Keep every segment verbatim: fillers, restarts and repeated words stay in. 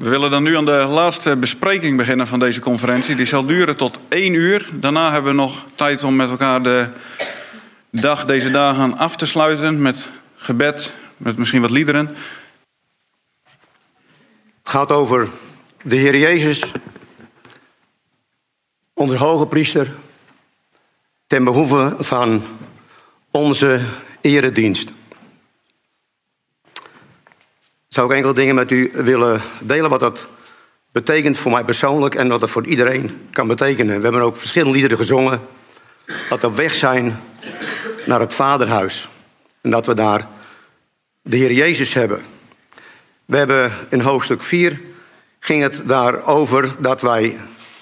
We willen dan nu aan de laatste bespreking beginnen van deze conferentie. Die zal duren tot één uur. Daarna hebben we nog tijd om met elkaar de dag, deze dagen af te sluiten met gebed, met misschien wat liederen. Het gaat over de Heer Jezus, onze hoge priester, ten behoeve van onze eredienst. Zou ik enkele dingen met u willen delen wat dat betekent voor mij persoonlijk en wat dat voor iedereen kan betekenen. We hebben ook verschillende liederen gezongen dat we op weg zijn naar het Vaderhuis. En dat we daar de Heer Jezus hebben. We hebben in hoofdstuk vier ging het daarover dat wij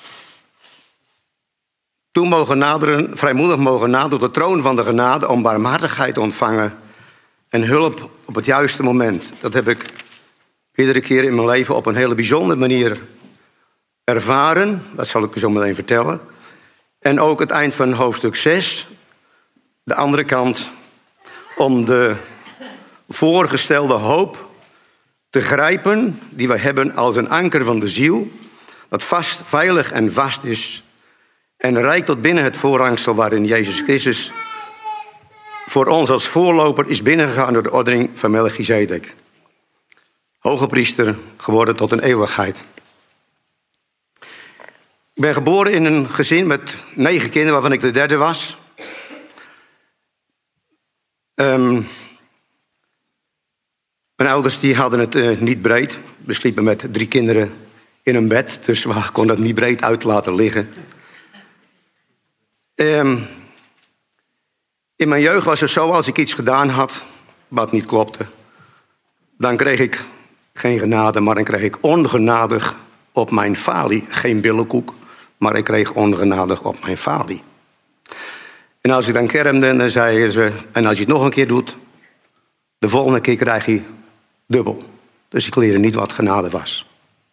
toen mogen naderen, vrijmoedig mogen naderen tot de troon van de genade om barmhartigheid te ontvangen en hulp op het juiste moment. Dat heb ik iedere keer in mijn leven op een hele bijzondere manier ervaren. Dat zal ik u zo meteen vertellen. En ook het eind van hoofdstuk zes, de andere kant, om de voorgestelde hoop te grijpen die wij hebben als een anker van de ziel, dat vast, veilig en vast is en reikt tot binnen het voorhangsel waarin Jezus Christus voor ons als voorloper is binnengegaan door de ordening van Melchizedek. Hoge priester geworden tot een eeuwigheid. Ik ben geboren in een gezin met negen kinderen, waarvan ik de derde was. Um, mijn ouders die hadden het uh, niet breed. We sliepen met drie kinderen in een bed, dus we konden het niet breed uit laten liggen. Um, in mijn jeugd was het zo, als ik iets gedaan had wat niet klopte, dan kreeg ik geen genade, maar dan kreeg ik ongenadig op mijn falie. Geen billenkoek, maar ik kreeg ongenadig op mijn falie. En als ik dan kermde, dan zeiden ze, en als je het nog een keer doet, de volgende keer krijg je dubbel. Dus ik leerde niet wat genade was.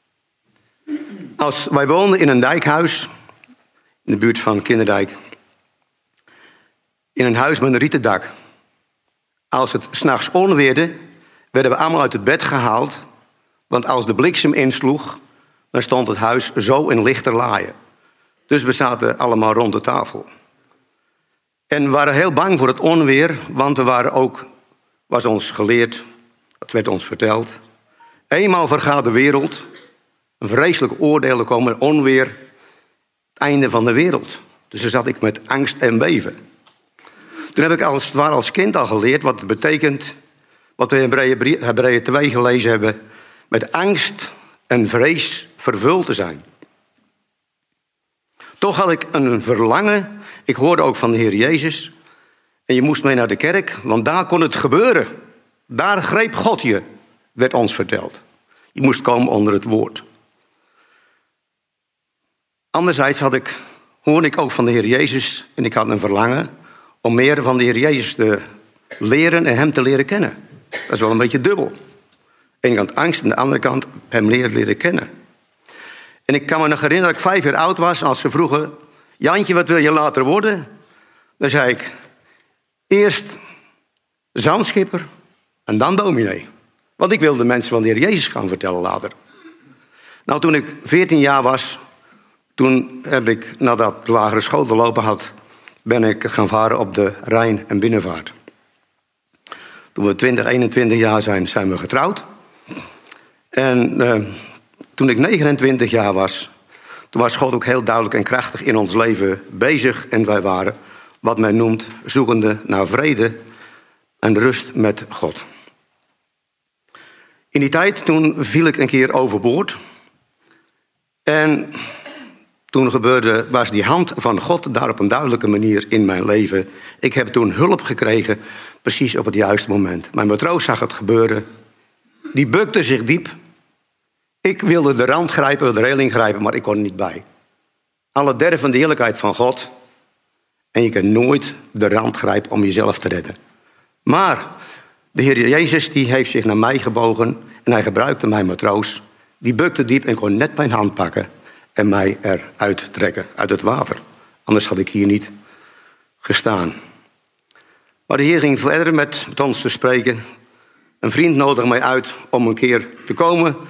Als wij woonden in een dijkhuis, in de buurt van Kinderdijk, in een huis met een rieten dak. Als het 's nachts onweerde, werden we allemaal uit het bed gehaald. Want als de bliksem insloeg, dan stond het huis zo in lichterlaaien. Dus we zaten allemaal rond de tafel. En we waren heel bang voor het onweer, want er waren ook, was ons geleerd, dat werd ons verteld. Eenmaal vergaat de wereld, een vreselijk oordeel komen, onweer, het einde van de wereld. Dus daar zat ik met angst en beven. Toen heb ik als het ware als kind al geleerd wat het betekent, wat we in Hebreeën twee gelezen hebben, met angst en vrees vervuld te zijn. Toch had ik een verlangen. Ik hoorde ook van de Heer Jezus. En je moest mee naar de kerk, want daar kon het gebeuren. Daar greep God je, werd ons verteld. Je moest komen onder het woord. Anderzijds had ik, hoorde ik ook van de Heer Jezus, en ik had een verlangen om meer van de Heer Jezus te leren en hem te leren kennen. Dat is wel een beetje dubbel. Aan de ene kant angst, aan de andere kant hem leren leren kennen. En ik kan me nog herinneren dat ik vijf jaar oud was, als ze vroegen, Jantje, wat wil je later worden? Dan zei ik, eerst zandschipper en dan dominee. Want ik wilde mensen van de Heer Jezus gaan vertellen later. Nou, toen ik veertien jaar was, toen heb ik, nadat de lagere school te lopen had, ben ik gaan varen op de Rijn en binnenvaart. Toen we twintig, eenentwintig jaar zijn, zijn we getrouwd. En uh, toen ik negenentwintig jaar was, toen was God ook heel duidelijk en krachtig in ons leven bezig. En wij waren wat men noemt zoekende naar vrede en rust met God. In die tijd, toen viel ik een keer overboord. En toen gebeurde, was die hand van God daar op een duidelijke manier in mijn leven. Ik heb toen hulp gekregen, precies op het juiste moment. Mijn matroos zag het gebeuren. Die bukte zich diep. Ik wilde de rand grijpen, de reling grijpen, maar ik kon er niet bij. Alle derde van de heerlijkheid van God. En je kan nooit de rand grijpen om jezelf te redden. Maar de Heer Jezus die heeft zich naar mij gebogen en hij gebruikte mijn matroos. Die bukte diep en kon net mijn hand pakken en mij eruit trekken, uit het water. Anders had ik hier niet gestaan. Maar de Heer ging verder met, met ons te spreken. Een vriend nodigde mij uit om een keer te komen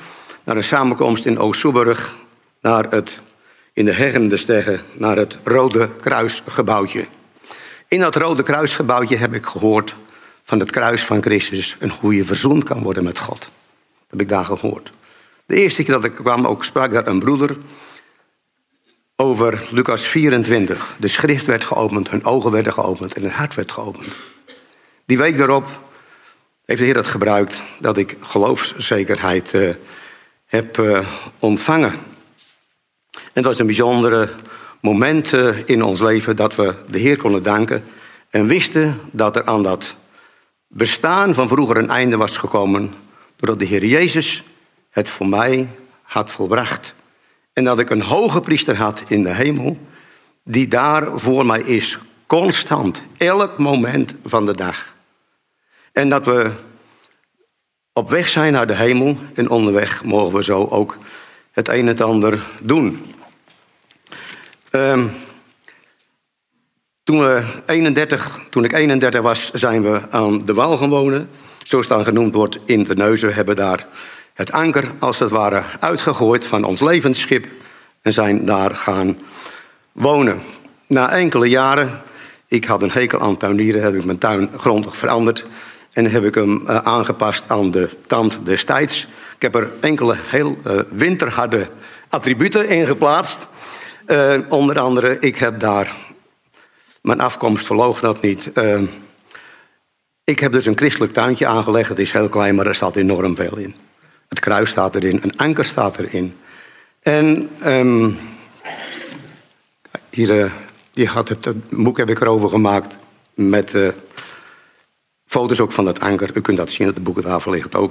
naar een samenkomst in Oost-Soeburg, naar het, in de Heggen Steggen, naar het Rode Kruisgebouwtje. In dat Rode Kruisgebouwtje heb ik gehoord van het kruis van Christus en hoe je verzoend kan worden met God. Dat heb ik daar gehoord. De eerste keer dat ik kwam, ook sprak daar een broeder over Lucas vierentwintig. De schrift werd geopend, hun ogen werden geopend en hun hart werd geopend. Die week daarop heeft de Heer het gebruikt dat ik geloofszekerheid uh, heb uh, ontvangen. En het was een bijzondere moment uh, in ons leven dat we de Heer konden danken en wisten dat er aan dat bestaan van vroeger een einde was gekomen doordat de Heer Jezus het voor mij had volbracht. En dat ik een hoge priester had in de hemel die daar voor mij is, constant, elk moment van de dag. En dat we op weg zijn naar de hemel en onderweg mogen we zo ook het een en het ander doen. Um, toen, we eenendertig, toen ik eenendertig was, zijn we aan de Waal gaan wonen. Zoals het dan genoemd wordt in de Neuzen. We hebben daar het anker als het ware uitgegooid van ons levensschip en zijn daar gaan wonen. Na enkele jaren, ik had een hekel aan tuinieren, heb ik mijn tuin grondig veranderd en heb ik hem uh, aangepast aan de tand destijds. Ik heb er enkele heel uh, winterharde attributen in geplaatst. Uh, onder andere, ik heb daar, mijn afkomst verloogt dat niet. Uh, ik heb dus een christelijk tuintje aangelegd. Het is heel klein, maar er staat enorm veel in. Het kruis staat erin, een anker staat erin. En um, hier, uh, hier had het, het boek heb ik erover gemaakt met uh, foto's ook van het anker. U kunt dat zien, op de boekentafel ligt het ook.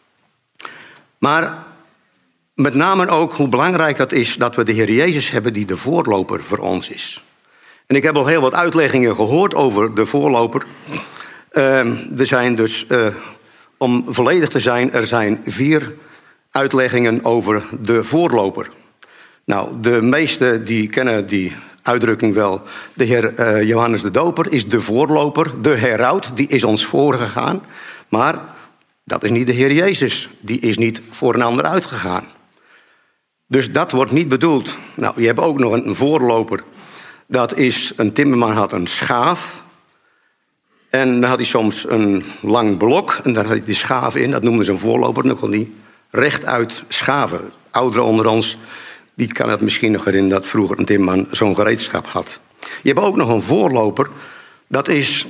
Maar met name ook hoe belangrijk dat is dat we de Heer Jezus hebben die de voorloper voor ons is. En ik heb al heel wat uitleggingen gehoord over de voorloper. Uh, er zijn dus, uh, om volledig te zijn, er zijn vier uitleggingen over de voorloper. Nou, de meesten die kennen die uitdrukking wel. De Heer uh, Johannes de Doper is de voorloper, de heraut, die is ons voorgegaan. Maar dat is niet de Heer Jezus, die is niet voor een ander uitgegaan. Dus dat wordt niet bedoeld. Nou, je hebt ook nog een voorloper. Dat is, een timmerman had een schaaf. En dan had hij soms een lang blok. En daar had hij die schaaf in. Dat noemden ze een voorloper. En dan kon hij rechtuit schaven. Ouderen onder ons, die kan het misschien nog herinneren dat vroeger een timmerman zo'n gereedschap had. Je hebt ook nog een voorloper. Dat is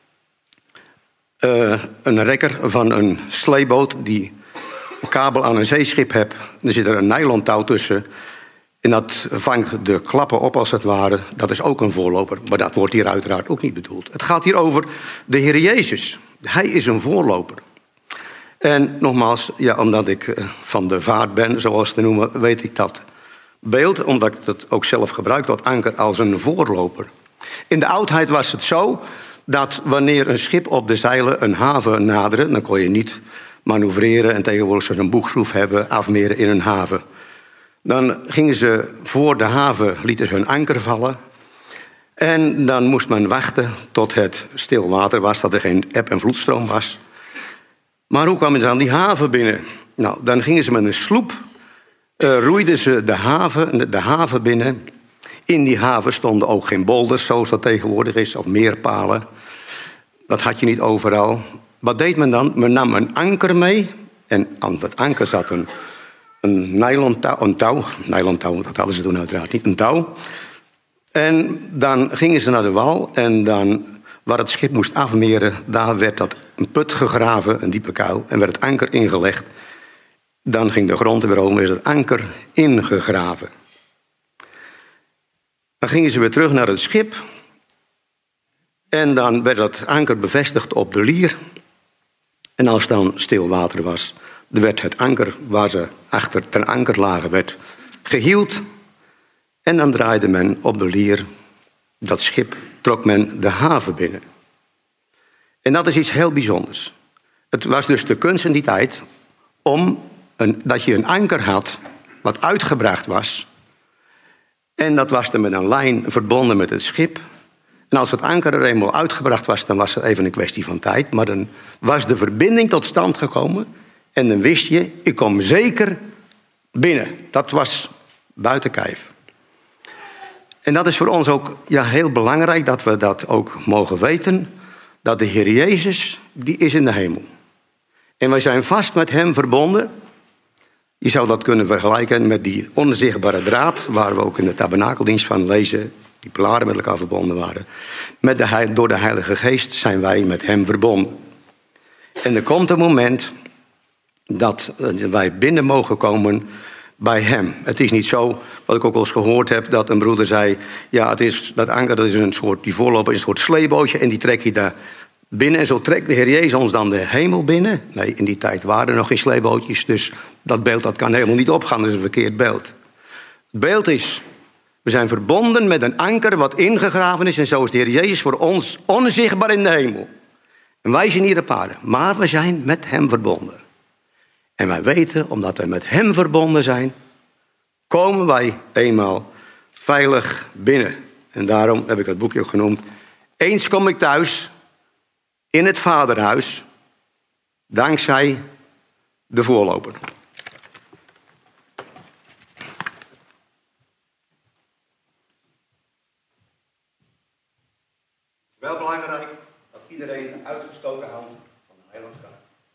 uh, een rekker van een sleeboot die een kabel aan een zeeschip hebt. Er zit er een nylon touw tussen. En dat vangt de klappen op als het ware. Dat is ook een voorloper. Maar dat wordt hier uiteraard ook niet bedoeld. Het gaat hier over de Heer Jezus. Hij is een voorloper. En nogmaals, ja, omdat ik van de vaart ben, zoals ze noemen, weet ik dat beeld. Omdat ik het ook zelf gebruik, dat anker als een voorloper. In de oudheid was het zo dat wanneer een schip op de zeilen een haven naderde, dan kon je niet manoeuvreren en tegenwoordig ze een boegschroef hebben, afmeren in een haven. Dan gingen ze voor de haven, lieten ze hun anker vallen. En dan moest men wachten tot het stil water was, dat er geen eb- en vloedstroom was. Maar hoe kwamen ze aan die haven binnen? Nou, dan gingen ze met een sloep, uh, roeiden ze de haven, de haven binnen. In die haven stonden ook geen bolders, zoals dat tegenwoordig is, of meerpalen. Dat had je niet overal. Wat deed men dan? Men nam een anker mee. En aan dat anker zat een, een nylon touw, een touw. Nylon touw, dat hadden ze toen uiteraard niet, een touw. En dan gingen ze naar de wal. En dan, waar het schip moest afmeren, daar werd dat een put gegraven, een diepe kuil. En werd het anker ingelegd. Dan ging de grond er weer over en werd het anker ingegraven. Dan gingen ze weer terug naar het schip. En dan werd dat anker bevestigd op de lier. En als het dan stil water was, dan werd het anker waar ze achter ten anker lagen, werd gehield. En dan draaide men op de lier dat schip, trok men de haven binnen. En dat is iets heel bijzonders. Het was dus de kunst in die tijd om een, dat je een anker had wat uitgebracht was. En dat was dan met een lijn verbonden met het schip. En als het anker er eenmaal uitgebracht was, dan was het even een kwestie van tijd. Maar dan was de verbinding tot stand gekomen. En dan wist je, ik kom zeker binnen. Dat was buiten kijf. En dat is voor ons ook ja, heel belangrijk dat we dat ook mogen weten. Dat de Heer Jezus, die is in de hemel. En wij zijn vast met hem verbonden. Je zou dat kunnen vergelijken met die onzichtbare draad, waar we ook in de tabernakeldienst van lezen, die pilaren met elkaar verbonden waren. Met de, door de Heilige Geest zijn wij met hem verbonden. En er komt een moment dat wij binnen mogen komen bij hem. Het is niet zo, wat ik ook wel eens gehoord heb, dat een broeder zei, ja, het is, dat anker dat is een soort, die voorloper is een soort sleebootje en die trek je daar binnen. En zo trekt de Heer Jezus ons dan de hemel binnen. Nee, in die tijd waren er nog geen sleebootjes, dus dat beeld dat kan helemaal niet opgaan, dat is een verkeerd beeld. Het beeld is, we zijn verbonden met een anker wat ingegraven is en zo is de Heer Jezus voor ons onzichtbaar in de hemel. En wij zijn hier op aarde, maar we zijn met hem verbonden. En wij weten, omdat we met hem verbonden zijn, komen wij eenmaal veilig binnen. En daarom heb ik het boekje ook genoemd. Eens kom ik thuis in het vaderhuis, dankzij de voorloper. Wel belangrijk dat iedereen de uitgestoken hand van de Heilige Geest.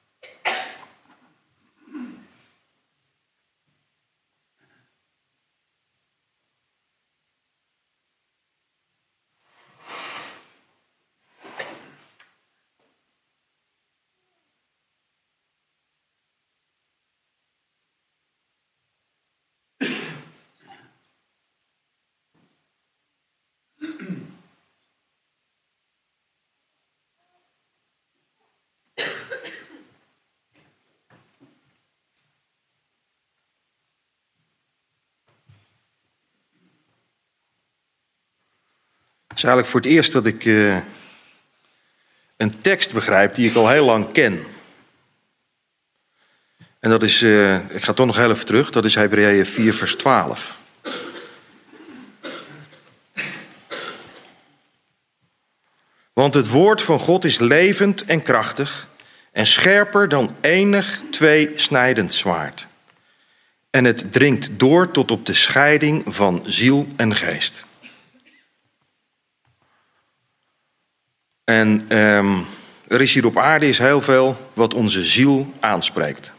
Het is eigenlijk voor het eerst dat ik uh, een tekst begrijp die ik al heel lang ken. En dat is, uh, ik ga toch nog heel even terug, dat is Hebreeën vier vers twaalf. Want het woord van God is levend en krachtig en scherper dan enig tweesnijdend zwaard. En het dringt door tot op de scheiding van ziel en geest. En um, er is hier op aarde is heel veel wat onze ziel aanspreekt.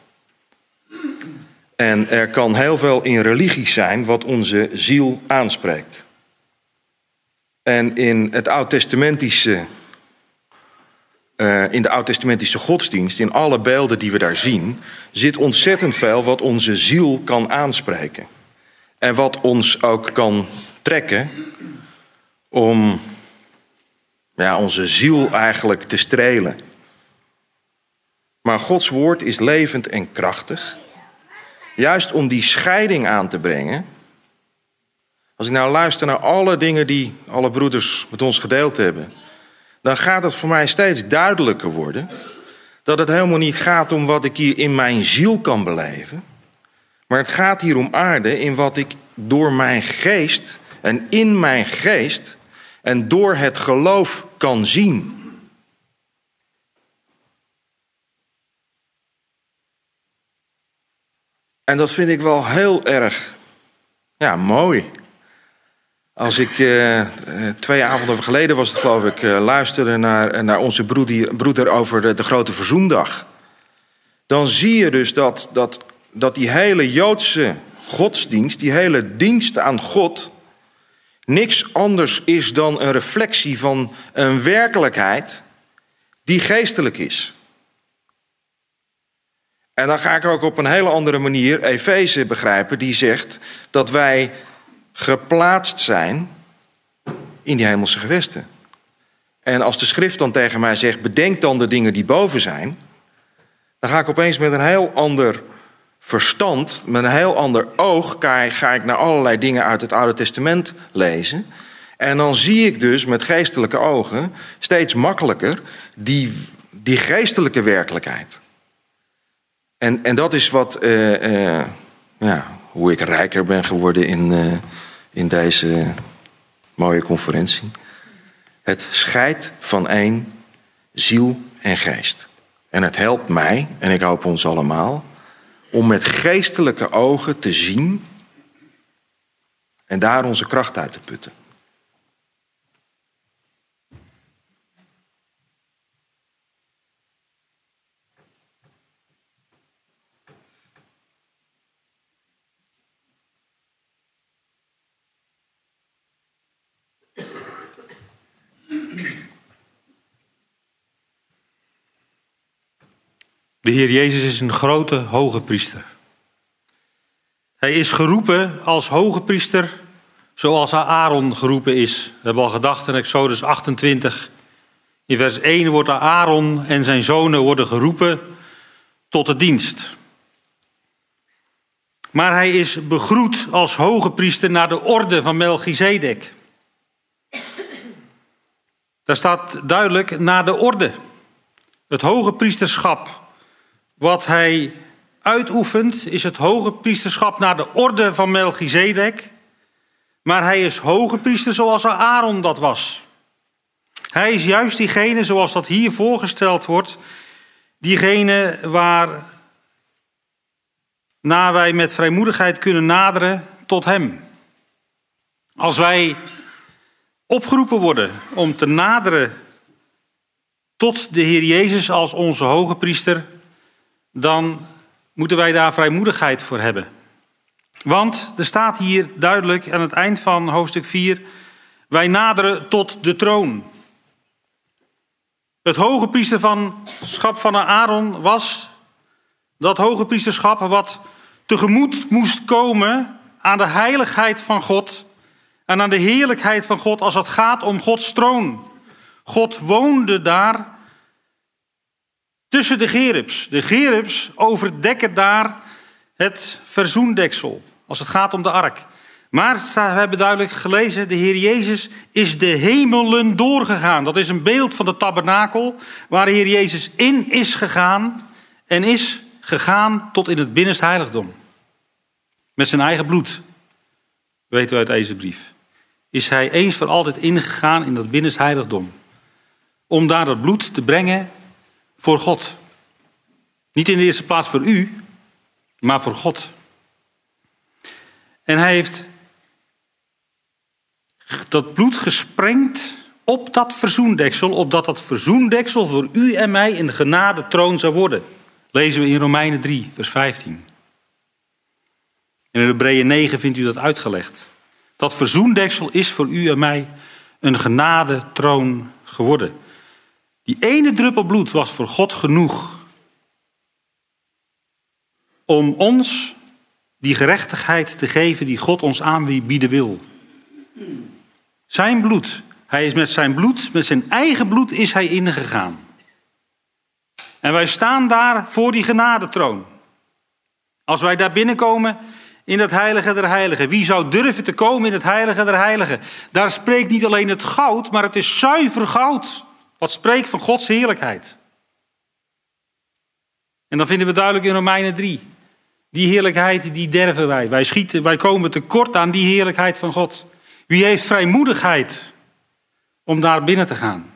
En er kan heel veel in religies zijn wat onze ziel aanspreekt. En in het oud-testamentische, uh, in de oud-testamentische godsdienst, in alle beelden die we daar zien, zit ontzettend veel wat onze ziel kan aanspreken. En wat ons ook kan trekken om ja, onze ziel eigenlijk te strelen. Maar Gods woord is levend en krachtig. Juist om die scheiding aan te brengen. Als ik nou luister naar alle dingen die alle broeders met ons gedeeld hebben, dan gaat het voor mij steeds duidelijker worden dat het helemaal niet gaat om wat ik hier in mijn ziel kan beleven. Maar het gaat hier om aarde in wat ik door mijn geest en in mijn geest en door het geloof kan zien. En dat vind ik wel heel erg ja, mooi. Als ik uh, twee avonden geleden was het geloof ik, uh, luisterde naar, naar onze broeder, broeder over de, de grote verzoendag. Dan zie je dus dat, dat, dat die hele Joodse godsdienst, die hele dienst aan God, niks anders is dan een reflectie van een werkelijkheid die geestelijk is. En dan ga ik ook op een hele andere manier Efeze begrijpen, die zegt dat wij geplaatst zijn in die hemelse gewesten. En als de schrift dan tegen mij zegt, bedenk dan de dingen die boven zijn, dan ga ik opeens met een heel ander verstand, met een heel ander oog, ga ik naar allerlei dingen uit het Oude Testament lezen. En dan zie ik dus met geestelijke ogen steeds makkelijker die, die geestelijke werkelijkheid. En, en dat is wat, uh, uh, ja, hoe ik rijker ben geworden in, uh, in deze mooie conferentie. Het scheidt van één ziel en geest. En het helpt mij, en ik hoop ons allemaal, om met geestelijke ogen te zien en daar onze kracht uit te putten. De Heer Jezus is een grote hoge priester. Hij is geroepen als hoge priester zoals Aaron geroepen is. We hebben al gedacht in Exodus achtentwintig. In vers één wordt Aaron en zijn zonen worden geroepen tot de dienst. Maar hij is begroet als hoge priester naar de orde van Melchizedek. Daar staat duidelijk naar de orde. Het hoge priesterschap wat hij uitoefent is het hoge priesterschap naar de orde van Melchizedek. Maar hij is hoge priester zoals Aaron dat was. Hij is juist diegene, zoals dat hier voorgesteld wordt, diegene waar na wij met vrijmoedigheid kunnen naderen tot hem. Als wij opgeroepen worden om te naderen tot de Heer Jezus als onze hoge priester, dan moeten wij daar vrijmoedigheid voor hebben. Want er staat hier duidelijk aan het eind van hoofdstuk vier, wij naderen tot de troon. Het hoge priesterschap van Aaron was dat hoge priesterschap wat tegemoet moest komen aan de heiligheid van God en aan de heerlijkheid van God als het gaat om Gods troon. God woonde daar tussen de gerubs. De gerubs overdekken daar het verzoendeksel als het gaat om de ark. Maar we hebben duidelijk gelezen, de Heer Jezus is de hemelen doorgegaan. Dat is een beeld van de tabernakel waar de Heer Jezus in is gegaan en is gegaan tot in het binnenste heiligdom. Met zijn eigen bloed, weten we uit deze brief, is hij eens voor altijd ingegaan in dat binnenste heiligdom. Om daar dat bloed te brengen voor God. Niet in de eerste plaats voor u, maar voor God. En hij heeft dat bloed gesprengd op dat verzoendeksel, opdat dat verzoendeksel voor u en mij een genadetroon zou worden. Lezen we in Romeinen drie, vers vijftien. En in Hebreeën negen vindt u dat uitgelegd. Dat verzoendeksel is voor u en mij een genadetroon geworden. Die ene druppel bloed was voor God genoeg om ons die gerechtigheid te geven die God ons aanbieden wil. Zijn bloed. Hij is met zijn bloed, met zijn eigen bloed is hij ingegaan. En wij staan daar voor die genadetroon. Als wij daar binnenkomen in het heilige der heiligen. Wie zou durven te komen in het heilige der heiligen? Daar spreekt niet alleen het goud, maar het is zuiver goud. Wat spreekt van Gods heerlijkheid. En dan vinden we duidelijk in Romeinen drie. Die heerlijkheid, die derven wij. Wij schieten, wij komen tekort aan die heerlijkheid van God. Wie heeft vrijmoedigheid om daar binnen te gaan?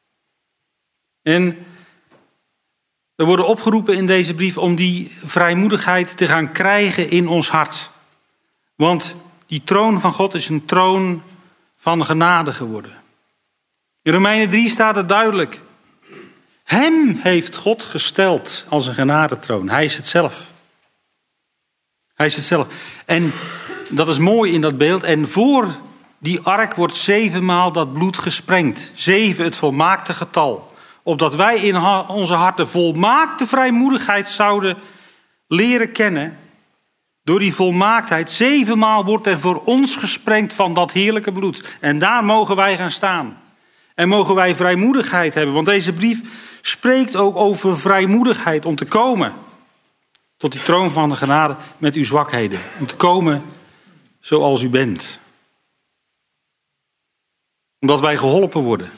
En we worden opgeroepen in deze brief om die vrijmoedigheid te gaan krijgen in ons hart. Want die troon van God is een troon van genade geworden. In Romeinen drie staat het duidelijk. Hem heeft God gesteld als een genadetroon. Hij is het zelf. Hij is het zelf. En dat is mooi in dat beeld. En voor die ark wordt zevenmaal dat bloed gesprengd. Zeven het volmaakte getal. Opdat wij in onze harten volmaakte vrijmoedigheid zouden leren kennen. Door die volmaaktheid. Zevenmaal wordt er voor ons gesprengd van dat heerlijke bloed. En daar mogen wij gaan staan. En mogen wij vrijmoedigheid hebben. Want deze brief spreekt ook over vrijmoedigheid om te komen tot die troon van de genade met uw zwakheden. Om te komen zoals u bent. Omdat wij geholpen worden.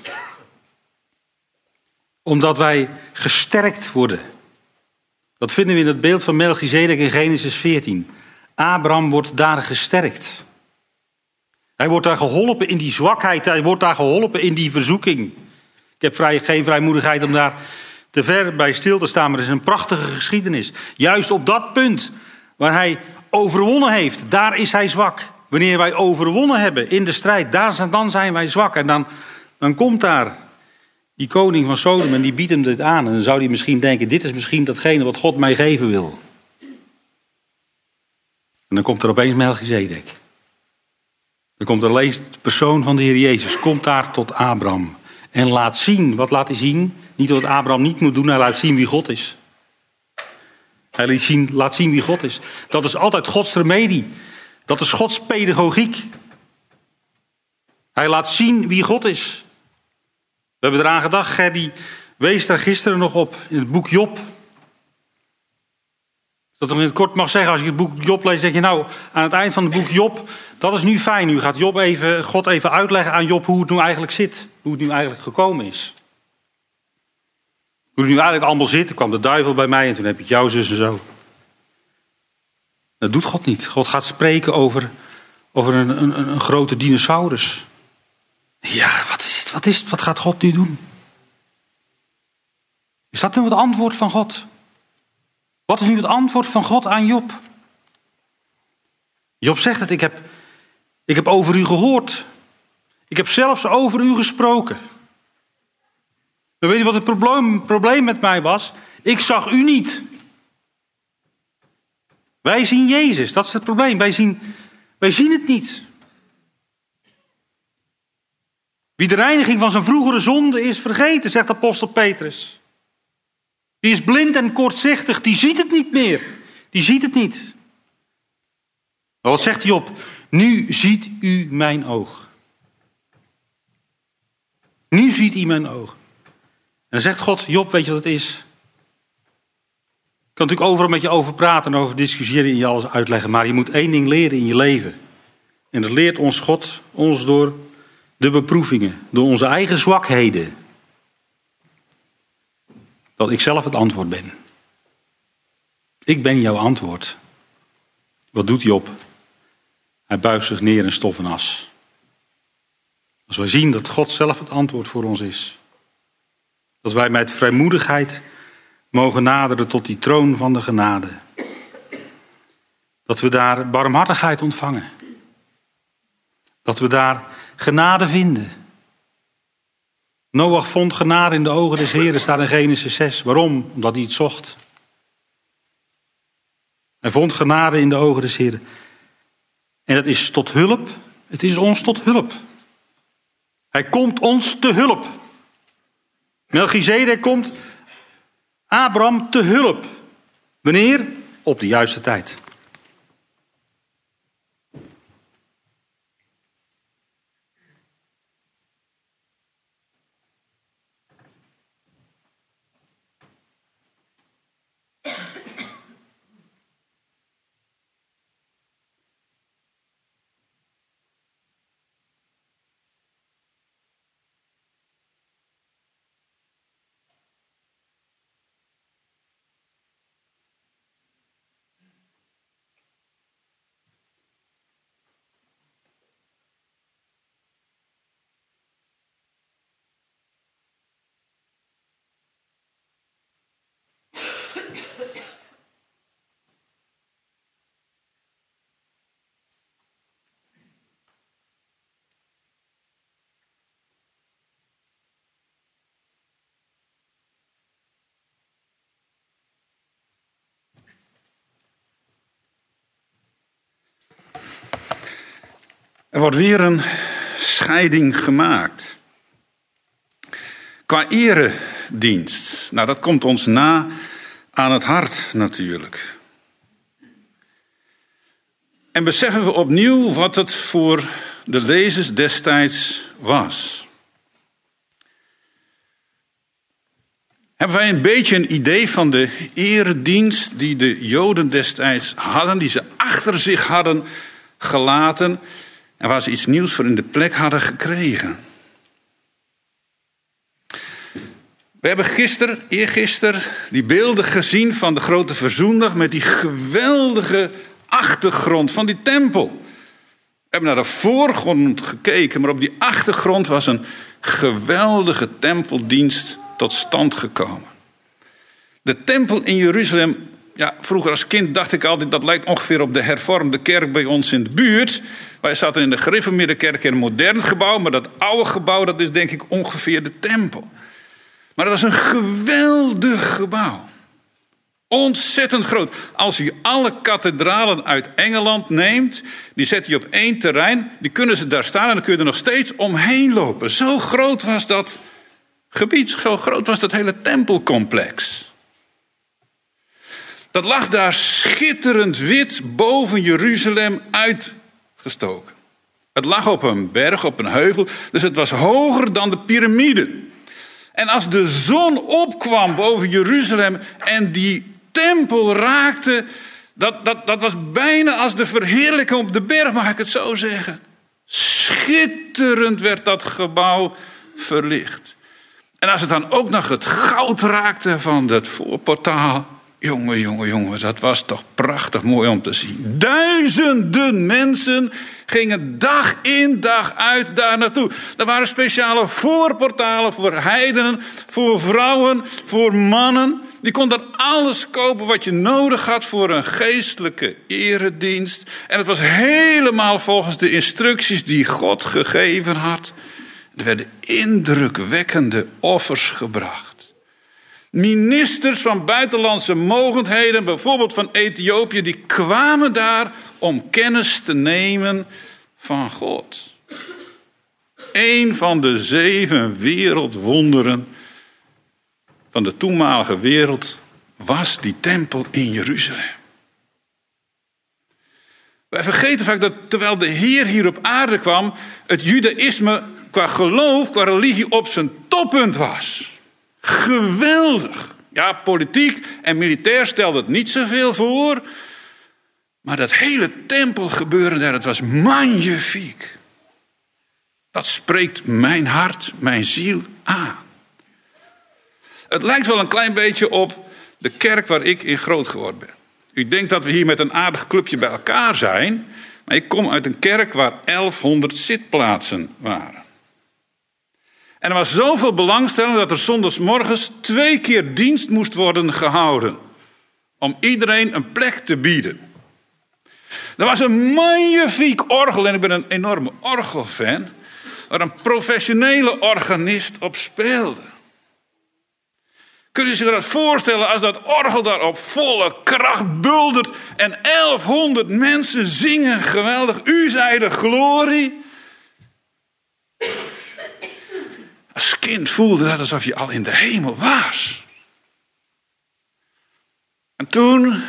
Omdat wij gesterkt worden. Dat vinden we in het beeld van Melchizedek in Genesis veertien. Abraham wordt daar gesterkt. Hij wordt daar geholpen in die zwakheid. Hij wordt daar geholpen in die verzoeking. Ik heb vrij, geen vrijmoedigheid om daar te ver bij stil te staan, maar het is een prachtige geschiedenis. Juist op dat punt waar hij overwonnen heeft, daar is hij zwak. Wanneer wij overwonnen hebben in de strijd, daar, dan zijn wij zwak. En dan, dan komt daar die koning van Sodom en die biedt hem dit aan. En dan zou hij misschien denken, dit is misschien datgene wat God mij geven wil. En dan komt er opeens Melchizedek. Dan komt er alleen de persoon van de Heer Jezus, komt daar tot Abraham. En laat zien, wat laat hij zien? Niet wat Abraham niet moet doen, hij laat zien wie God is. Hij laat zien, laat zien wie God is. Dat is altijd Gods remedie. Dat is Gods pedagogiek. Hij laat zien wie God is. We hebben eraan gedacht, Gerdy wees daar gisteren nog op in het boek Job. Dat ik nog in het kort mag zeggen, als je het boek Job leest, zeg je nou, aan het eind van het boek Job, dat is nu fijn. Nu gaat Job even, God even uitleggen aan Job hoe het nu eigenlijk zit. Hoe het nu eigenlijk gekomen is. Hoe het nu eigenlijk allemaal zit. Er kwam de duivel bij mij en toen heb ik jouw zus en zo. Dat doet God niet. God gaat spreken over, over een, een, een grote dinosaurus. Ja, wat is het? Wat is het? Wat gaat God nu doen? Is dat nu het antwoord van God? Wat is nu het antwoord van God aan Job? Job zegt het, ik heb, ik heb over u gehoord. Ik heb zelfs over u gesproken. Dan weet je wat het probleem, probleem met mij was? Ik zag u niet. Wij zien Jezus, dat is het probleem. Wij zien, wij zien het niet. Wie de reiniging van zijn vroegere zonde is vergeten, zegt apostel Petrus. Die is blind en kortzichtig, die ziet het niet meer. Die ziet het niet. Maar wat zegt Job? Nu ziet u mijn oog. Nu ziet u mijn oog. En dan zegt God, Job, weet je wat het is? Ik kan natuurlijk overal met je over praten en over discussiëren en je alles uitleggen. Maar je moet één ding leren in je leven. En dat leert ons God, ons door de beproevingen. Door onze eigen zwakheden. Dat ik zelf het antwoord ben. Ik ben jouw antwoord. Wat doet Job? Hij buigt zich neer in stof en as. Als wij zien dat God zelf het antwoord voor ons is. Dat wij met vrijmoedigheid mogen naderen tot die troon van de genade. Dat we daar barmhartigheid ontvangen. Dat we daar genade vinden. Noach vond genade in de ogen des Heeren, staat in Genesis zes. Waarom? Omdat hij het zocht. Hij vond genade in de ogen des Heeren. En dat is tot hulp. Het is ons tot hulp. Hij komt ons te hulp. Melchizedek komt Abraham te hulp. Wanneer? Op de juiste tijd. Er wordt weer een scheiding gemaakt. Qua eredienst. Nou, dat komt ons na aan het hart natuurlijk. En beseffen we opnieuw wat het voor de lezers destijds was. Hebben wij een beetje een idee van de eredienst die de Joden destijds hadden, die ze achter zich hadden gelaten en waar ze iets nieuws voor in de plek hadden gekregen? We hebben gisteren, eergisteren, die beelden gezien van de grote verzoendag met die geweldige achtergrond van die tempel. We hebben naar de voorgrond gekeken, maar op die achtergrond was een geweldige tempeldienst tot stand gekomen. De tempel in Jeruzalem, ja, vroeger als kind dacht ik altijd, dat lijkt ongeveer op de hervormde kerk bij ons in de buurt. Wij zaten in de gereformeerde kerk in een modern gebouw, maar dat oude gebouw, dat is denk ik ongeveer de tempel. Maar dat was een geweldig gebouw. Ontzettend groot. Als u alle kathedralen uit Engeland neemt, die zet je op één terrein, die kunnen ze daar staan en dan kun je er nog steeds omheen lopen. Zo groot was dat gebied, zo groot was dat hele tempelcomplex. Dat lag daar schitterend wit boven Jeruzalem uitgestoken. Het lag op een berg, op een heuvel, dus het was hoger dan de piramiden. En als de zon opkwam boven Jeruzalem en die tempel raakte, dat, dat, dat was bijna als de verheerlijking op de berg, mag ik het zo zeggen. Schitterend werd dat gebouw verlicht. En als het dan ook nog het goud raakte van het voorportaal, jongen, jongen, jongen, dat was toch prachtig mooi om te zien. Duizenden mensen gingen dag in dag uit daar naartoe. Er waren speciale voorportalen voor heidenen, voor vrouwen, voor mannen. Die kon daar alles kopen wat je nodig had voor een geestelijke eredienst. En het was helemaal volgens de instructies die God gegeven had. Er werden indrukwekkende offers gebracht. Ministers van buitenlandse mogendheden, bijvoorbeeld van Ethiopië, die kwamen daar om kennis te nemen van God. Eén van de zeven wereldwonderen van de toenmalige wereld was die tempel in Jeruzalem. Wij vergeten vaak dat terwijl de Heer hier op aarde kwam, het judaïsme qua geloof, qua religie op zijn toppunt was. Geweldig. Ja, politiek en militair stelde het niet zoveel voor. Maar dat hele tempelgebeuren daar, dat was magnifiek. Dat spreekt mijn hart, mijn ziel aan. Het lijkt wel een klein beetje op de kerk waar ik in groot geworden ben. U denkt dat we hier met een aardig clubje bij elkaar zijn. Maar ik kom uit een kerk waar elfhonderd zitplaatsen waren. En er was zoveel belangstelling dat er zondagsmorgens twee keer dienst moest worden gehouden. Om iedereen een plek te bieden. Er was een magnifiek orgel, en ik ben een enorme orgelfan, waar een professionele organist op speelde. Kun je zich dat voorstellen als dat orgel daar op volle kracht buldert en elfhonderd mensen zingen geweldig, u zij de glorie. Als kind voelde dat alsof je al in de hemel was. En toen,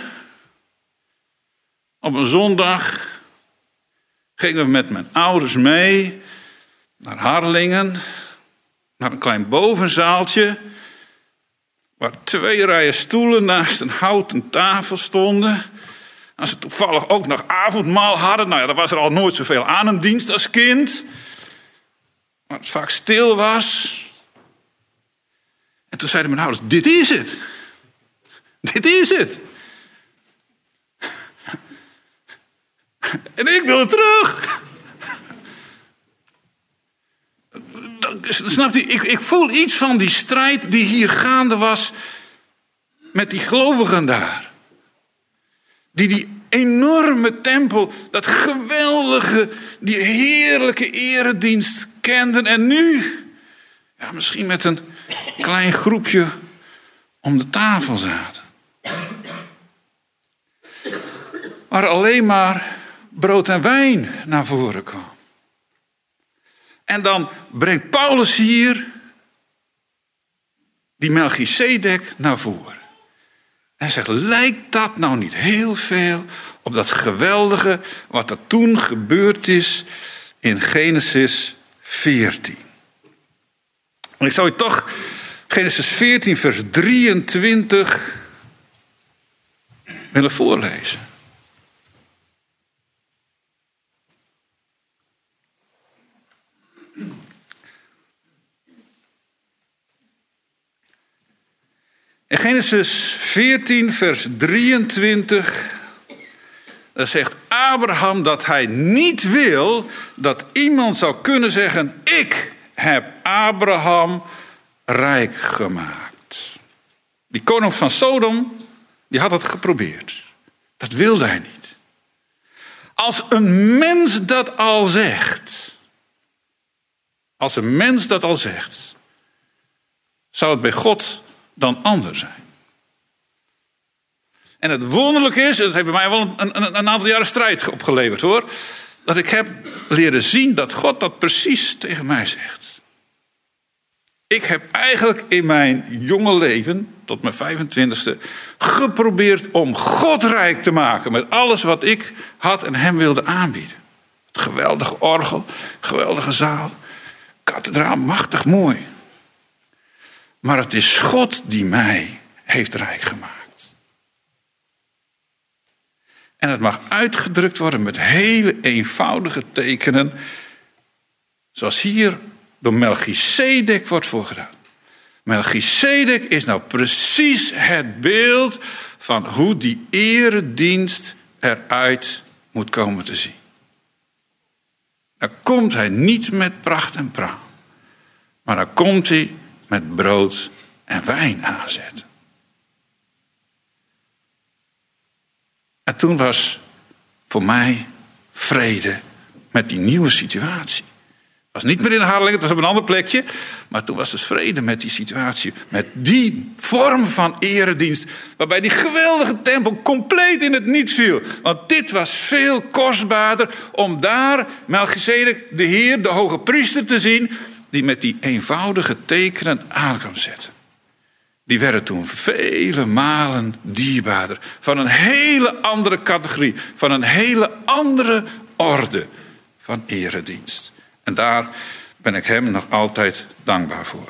op een zondag, gingen we met mijn ouders mee naar Harlingen, naar een klein bovenzaaltje, waar twee rijen stoelen naast een houten tafel stonden. Als ze toevallig ook nog avondmaal hadden, nou ja, dan was er al nooit zoveel aan een dienst als kind. Maar het vaak stil was. En toen zeiden mijn ouders, dit is het. Dit is het. En ik wil terug. Snapt u, ik, ik voel iets van die strijd die hier gaande was met die gelovigen daar. Die die enorme tempel, dat geweldige, die heerlijke eredienst kenden. En nu, ja, misschien met een klein groepje om de tafel zaten. Waar alleen maar brood en wijn naar voren kwam. En dan brengt Paulus hier die Melchizedek naar voren. Hij zegt, lijkt dat nou niet heel veel op dat geweldige wat er toen gebeurd is in Genesis veertien. En ik zou je toch Genesis veertien vers drieëntwintig willen voorlezen. In Genesis veertien, vers drieëntwintig, daar zegt Abraham dat hij niet wil dat iemand zou kunnen zeggen, ik heb Abraham rijk gemaakt. Die koning van Sodom, die had het geprobeerd. Dat wilde hij niet. Als een mens dat al zegt, als een mens dat al zegt, zou het bij God dan anders zijn. En het wonderlijke is, het heeft bij mij wel een, een, een aantal jaren strijd opgeleverd hoor, dat ik heb leren zien dat God dat precies tegen mij zegt. Ik heb eigenlijk in mijn jonge leven, tot mijn vijfentwintigste, geprobeerd om God rijk te maken met alles wat ik had en hem wilde aanbieden. Het geweldige orgel, geweldige zaal, kathedraal, machtig mooi. Maar het is God die mij heeft rijk gemaakt. En het mag uitgedrukt worden met hele eenvoudige tekenen, zoals hier door Melchizedek wordt voorgedaan. Melchizedek is nou precies het beeld van hoe die eredienst eruit moet komen te zien. Dan komt hij niet met pracht en praal, maar dan komt hij met brood en wijn aanzetten. En toen was voor mij vrede met die nieuwe situatie. Het was niet meer in Harlingen, het was op een ander plekje. Maar toen was dus vrede met die situatie. Met die vorm van eredienst. Waarbij die geweldige tempel compleet in het niet viel. Want dit was veel kostbaarder om daar Melchizedek, de Heer, de hoge priester te zien. Die met die eenvoudige tekenen aan kwam zetten. Die werden toen vele malen dierbaarder. Van een hele andere categorie. Van een hele andere orde van eredienst. En daar ben ik hem nog altijd dankbaar voor.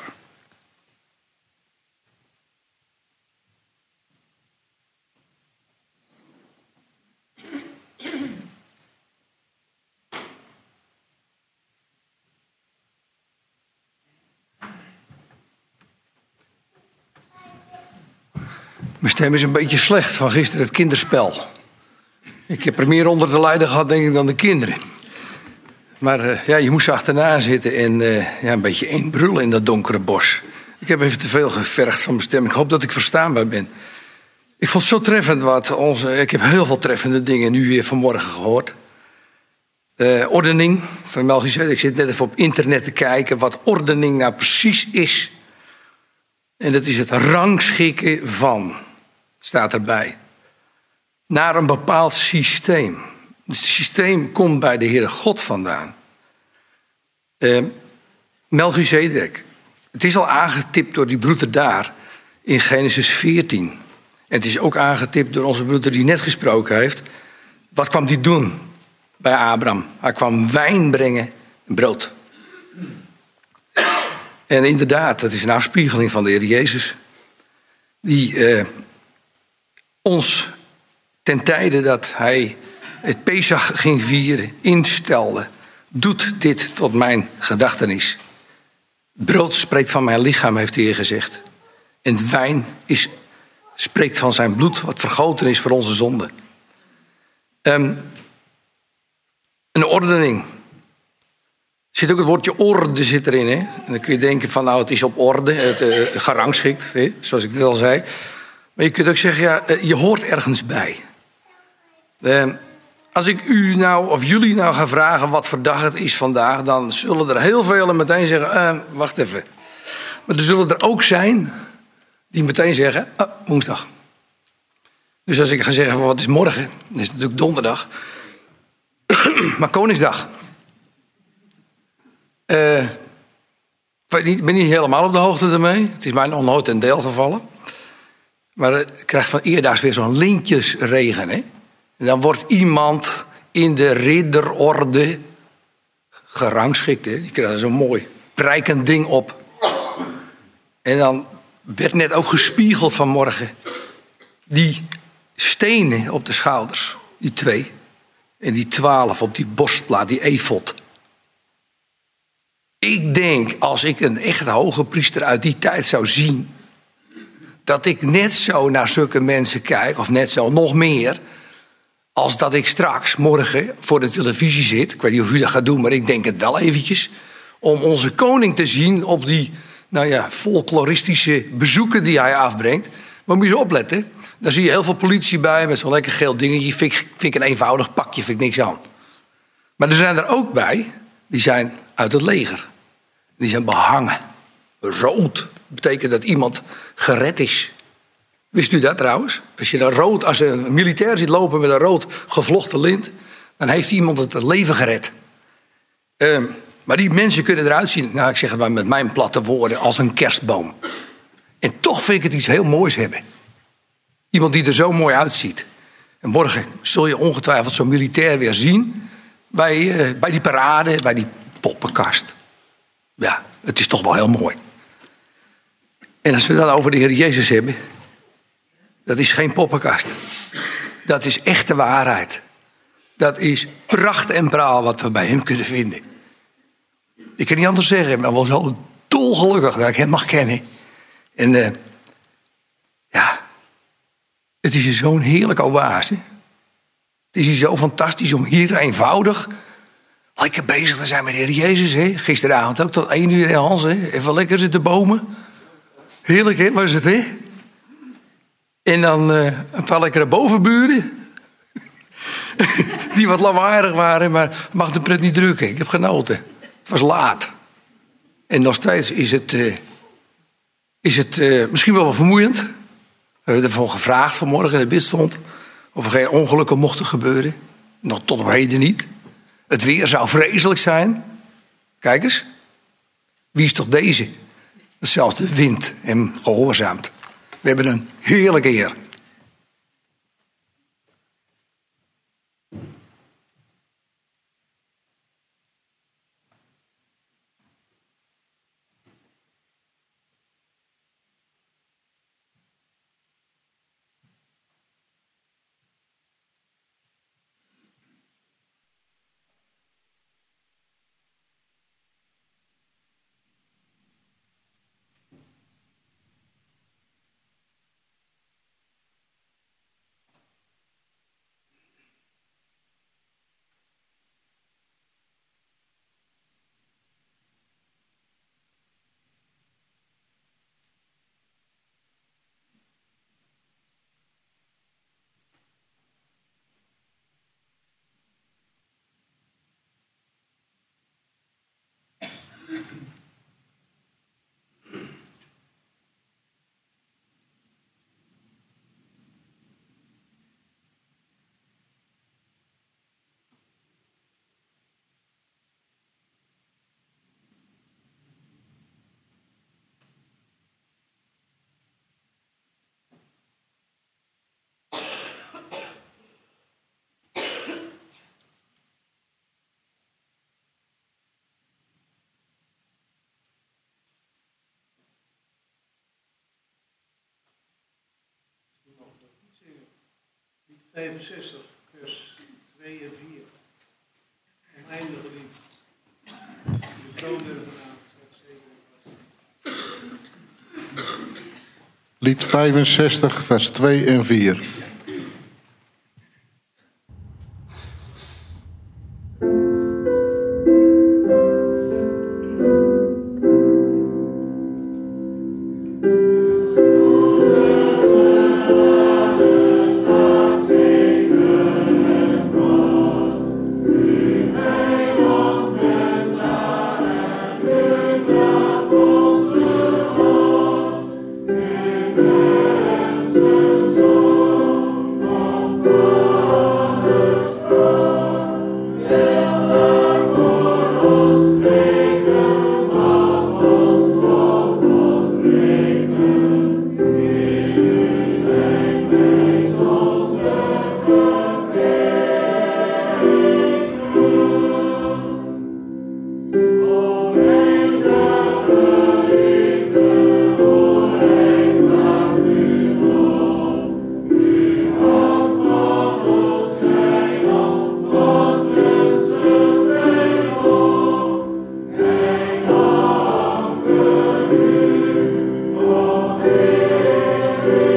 Mijn stem is een beetje slecht van gisteren, het kinderspel. Ik heb er meer onder te lijden gehad, denk ik, dan de kinderen. Maar uh, ja, je moest achterna zitten en uh, ja, een beetje één brullen in dat donkere bos. Ik heb even te veel gevergd van mijn stem. Ik hoop dat ik verstaanbaar ben. Ik vond het zo treffend wat onze... Ik heb heel veel treffende dingen nu weer vanmorgen gehoord. Uh, ordening van Melchizedek. Ik zit net even op internet te kijken wat ordening nou precies is. En dat is het rangschikken van, het staat erbij, naar een bepaald systeem. Dus het systeem komt bij de Heere God vandaan. Uh, Melchizedek. Het is al aangetipt door die broeder daar in Genesis veertien. En het is ook aangetipt door onze broeder die net gesproken heeft. Wat kwam hij doen bij Abraham? Hij kwam wijn brengen en brood. En inderdaad, dat is een afspiegeling van de Heer Jezus. Die uh, ons ten tijde dat hij het Pesach ging vieren, instelde. Doet dit tot mijn gedachtenis. Brood spreekt van mijn lichaam, heeft de Heer gezegd. En wijn is, spreekt van zijn bloed, wat vergoten is voor onze zonde. Um, een ordening. Er zit ook het woordje orde zit erin. Hè? En dan kun je denken van nou het is op orde, het uh, gerangschikt, hè? Zoals ik net al zei. Maar je kunt ook zeggen, ja, uh, je hoort ergens bij. Uh, als ik u nou, of jullie nou ga vragen wat voor dag het is vandaag, dan zullen er heel veel meteen zeggen, uh, wacht even. Maar er zullen er ook zijn die meteen zeggen, uh, woensdag. Dus als ik ga zeggen, wat is morgen? Dan is het natuurlijk donderdag. Maar Koningsdag. Uh, ik weet niet, ben niet helemaal op de hoogte ermee. Het is mij nog nooit een deel gevallen. Maar ik krijg van eerdaags weer zo'n lintjesregen. Hè? En dan wordt iemand in de ridderorde gerangschikt. Hè? Je krijgt zo'n mooi prijkend ding op. En dan werd net ook gespiegeld vanmorgen. Die stenen op de schouders. Die twee. En die twaalf op die borstplaat, die efod. Ik denk, als ik een echt hoge priester uit die tijd zou zien, dat ik net zo naar zulke mensen kijk, of net zo, nog meer, als dat ik straks morgen voor de televisie zit. Ik weet niet of u dat gaat doen, maar ik denk het wel eventjes. Om onze koning te zien op die, nou ja, folkloristische bezoeken die hij afbrengt. Maar moet je eens opletten. Daar zie je heel veel politie bij met zo'n lekker geel dingetje. Vind ik, vind ik een eenvoudig pakje, vind ik niks aan. Maar er zijn er ook bij, die zijn uit het leger. Die zijn behangen. Rood. Dat betekent dat iemand gered is. Wist u dat trouwens? Als je dan rood, als een militair ziet lopen met een rood gevlochten lint, dan heeft iemand het leven gered. Um, maar die mensen kunnen eruit zien, nou ik zeg het maar met mijn platte woorden, als een kerstboom. En toch vind ik het iets heel moois hebben. Iemand die er zo mooi uitziet. En morgen zul je ongetwijfeld zo'n militair weer zien bij, uh, bij die parade, bij die poppenkast. Ja, het is toch wel heel mooi. En als we dan over de Heer Jezus hebben, dat is geen poppenkast. Dat is echte waarheid. Dat is pracht en praal wat we bij hem kunnen vinden. Ik kan niet anders zeggen, ik ben wel zo dolgelukkig dat ik hem mag kennen. En uh, ja, het is hier zo'n heerlijke oase. Het is hier zo fantastisch om hier eenvoudig lekker bezig te zijn met de Heer Jezus. Hè? Gisteravond ook tot één uur in Hans. Hè? Even lekker zitten bomen. Heerlijk, hè? Was het, hè? En dan uh, een paar lekkere bovenburen. Die wat lawaaiig waren, maar mag de pret niet drukken. Ik heb genoten. Het was laat. En nog steeds is het, uh, is het uh, misschien wel wat vermoeiend. We hebben ervoor gevraagd vanmorgen in de bid stond of er geen ongelukken mochten gebeuren. Nog tot op heden niet. Het weer zou vreselijk zijn. Kijk eens. Wie is toch deze? Dat zelfs de wind hem gehoorzaamt. We hebben een heerlijke Heer. vijfenzestig, vers twee en vier. Oneindige liefde. De troon der genade. Lied vijfenzestig, vers twee en vier.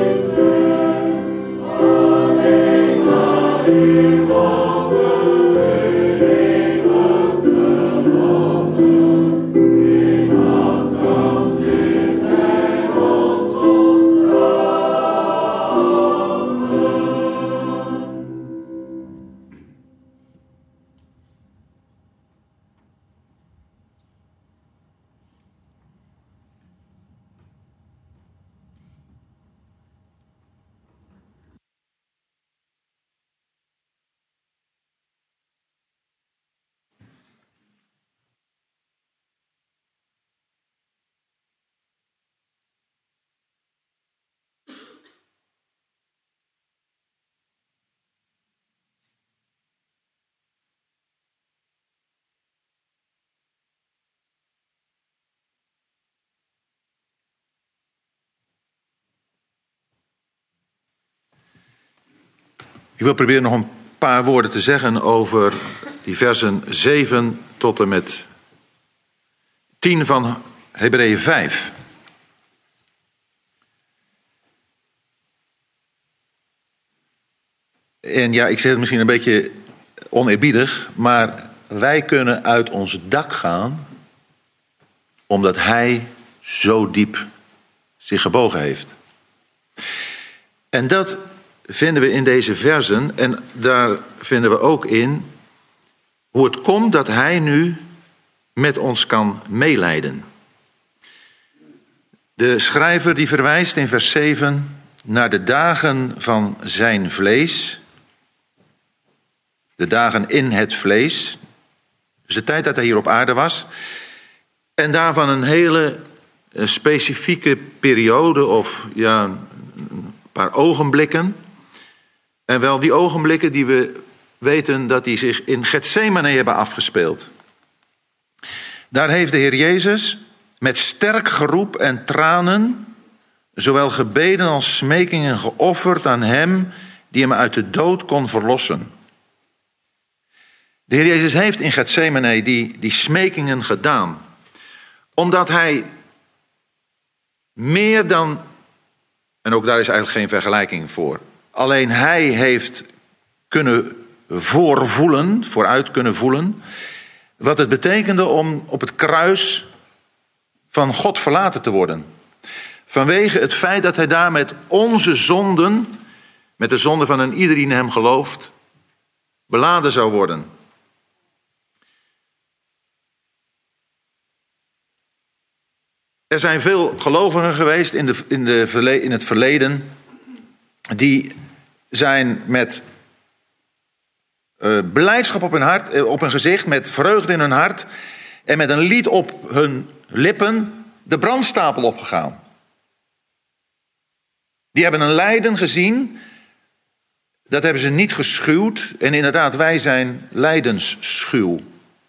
Amen. Ik wil proberen nog een paar woorden te zeggen over die versen zeven tot en met tien van Hebreeën vijf. En ja, ik zeg het misschien een beetje oneerbiedig, maar wij kunnen uit ons dak gaan omdat hij zo diep zich gebogen heeft. En dat vinden we in deze versen en daar vinden we ook in hoe het komt dat hij nu met ons kan meelijden. De schrijver die verwijst in vers zeven naar de dagen van zijn vlees. De dagen in het vlees. Dus de tijd dat hij hier op aarde was. En daarvan een hele specifieke periode of ja, een paar ogenblikken. En wel die ogenblikken die we weten dat die zich in Getsemane hebben afgespeeld. Daar heeft de Heer Jezus met sterk geroep en tranen, zowel gebeden als smekingen geofferd aan hem die hem uit de dood kon verlossen. De Heer Jezus heeft in Getsemane die, die smekingen gedaan, omdat hij meer dan, en ook daar is eigenlijk geen vergelijking voor, alleen hij heeft kunnen voorvoelen, vooruit kunnen voelen, wat het betekende om op het kruis van God verlaten te worden. Vanwege het feit dat hij daar met onze zonden, met de zonde van een ieder die in hem gelooft, beladen zou worden. Er zijn veel gelovigen geweest in, de, in, de, in het verleden die zijn met uh, blijdschap op hun hart, op hun gezicht, met vreugde in hun hart en met een lied op hun lippen de brandstapel opgegaan. Die hebben een lijden gezien, dat hebben ze niet geschuwd. En inderdaad, wij zijn lijdensschuw.